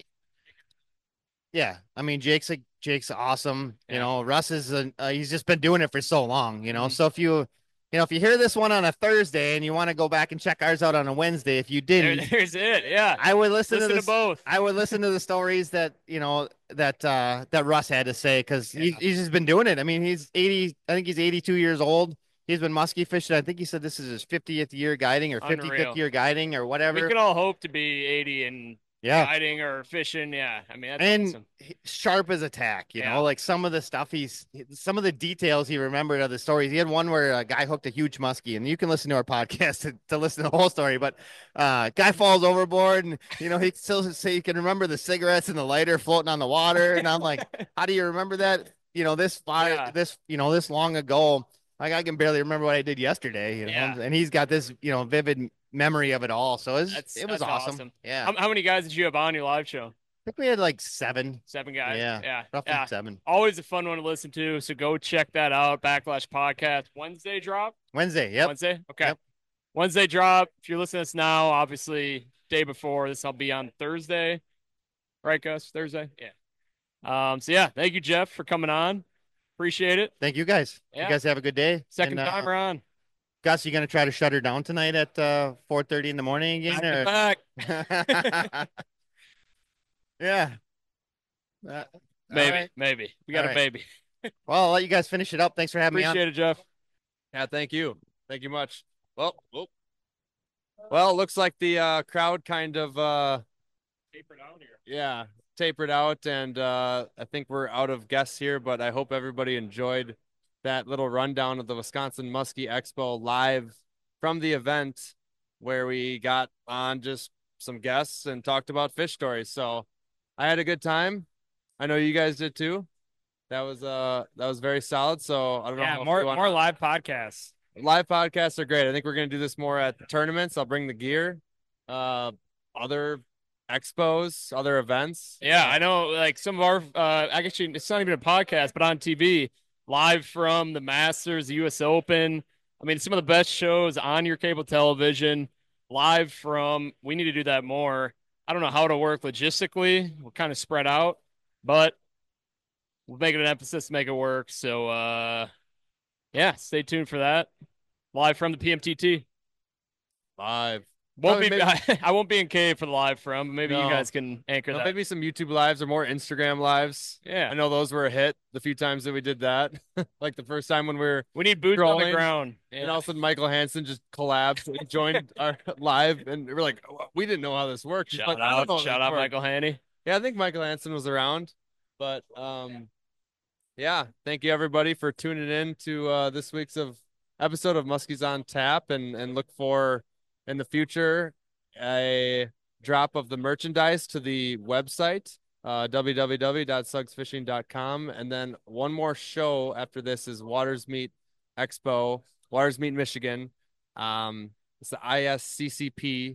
yeah, I mean Jake's awesome. Russ is he's just been doing it for so long. So if you hear this one on a Thursday and you want to go back and check ours out on a Wednesday, if you didn't, there's it. Yeah, I would listen to both. I would listen to the stories that that Russ had to say because he's just been doing it. I mean, he's 80. I think he's 82 years old. He's been muskie fishing. I think he said this is his 50th year guiding or 55th year guiding or whatever. We could all hope to be 80 and guiding or fishing. Yeah, I mean, that's awesome. Sharp as a tack, you know, some of the stuff some of the details he remembered of the stories. He had one where a guy hooked a huge muskie, and you can listen to our podcast to listen to the whole story. But guy falls overboard, and he still say he can remember the cigarettes and the lighter floating on the water. And I'm like, how do you remember that? This long ago. I can barely remember what I did yesterday. And he's got this vivid memory of it all. So it was awesome. Yeah. How many guys did you have on your live show? I think we had 7. 7 guys. Yeah. Roughly 7. Always a fun one to listen to. So go check that out. Backlash Podcast. Wednesday drop? Wednesday. Yep. Wednesday? Okay. Yep. Wednesday drop. If you're listening to us now, obviously day before this, I'll be on Thursday. Right, Gus? Thursday? Yeah. Thank you, Jeff, for coming on. Appreciate it. Thank you guys. You guys have a good day. Second time around. Gus, you going to try to shut her down tonight at 4:30 in the morning again? Back. Yeah. Maybe. We got a baby. Well, I'll let you guys finish it up. Thanks for having me on. Appreciate it, Jeff. Yeah, thank you. Thank you much. Well, it looks like the crowd kind of tapered out here. Yeah, tapered out, and I think we're out of guests here, but I hope everybody enjoyed that little rundown of the Wisconsin Muskie Expo live from the event where we got on just some guests and talked about fish stories. So I had a good time. I know you guys did too. That was very solid. So I don't know. Yeah, more live podcasts. Live podcasts are great. I think we're going to do this more at tournaments. I'll bring the gear, other expos, other events. Yeah, I know. Like some of our, actually, it's not even a podcast, but on TV, live from the Masters, the U.S. Open. I mean, some of the best shows on your cable television, live from. We need to do that more. I don't know how it'll work logistically. We're kind of spread out, but we'll make it an emphasis to make it work. So, yeah, stay tuned for that. Live from the PMTT. Live. I won't be in cave for the live from. Maybe you guys can anchor that. Maybe some YouTube lives or more Instagram lives. Yeah. I know those were a hit the few times that we did that. Like the first time when we need boots on the ground. Yeah. And all of a sudden Michael Hansen just collapsed and joined our live. And we're like, we didn't know how this worked. Shout out Michael Haney. Yeah, I think Michael Hansen was around. But yeah, thank you everybody for tuning in to this week's episode of Muskies on Tap, and look for in the future a drop of the merchandise to the website, www.sugsfishing.com. And then one more show after this is Waters Meet Expo, Waters Meet Michigan. It's the ISCCPW,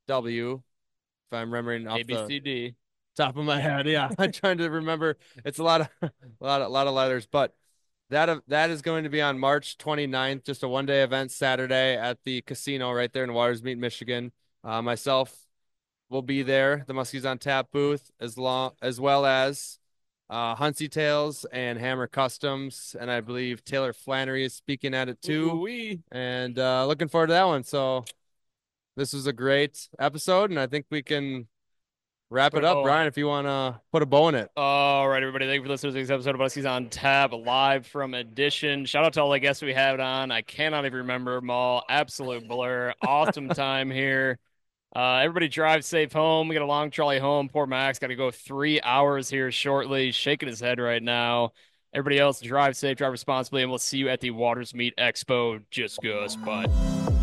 if I'm remembering off ABCD. Top of my head. Yeah, I'm trying to remember. It's a lot of letters, but that is going to be on March 29th, just a one-day event Saturday at the casino right there in Waters Meet, Michigan. Myself will be there, the Muskies on Tap booth, as well as Huntsy Tales and Hammer Customs, and I believe Taylor Flannery is speaking at it too. Ooh-wee. And looking forward to that one. So this was a great episode, and I think we can wrap it up, Brian, if you want to put a bow in it. All right, everybody. Thank you for listening to this episode of Muskies on Tap, live from Edition. Shout out to all the guests we had on. I cannot even remember them all. Absolute blur. Awesome time here. Everybody drive safe home. We got a long trolley home. Poor Max got to go 3 hours here shortly. Shaking his head right now. Everybody else, drive safe, drive responsibly, and we'll see you at the Waters Meet Expo. Just goes. Bye.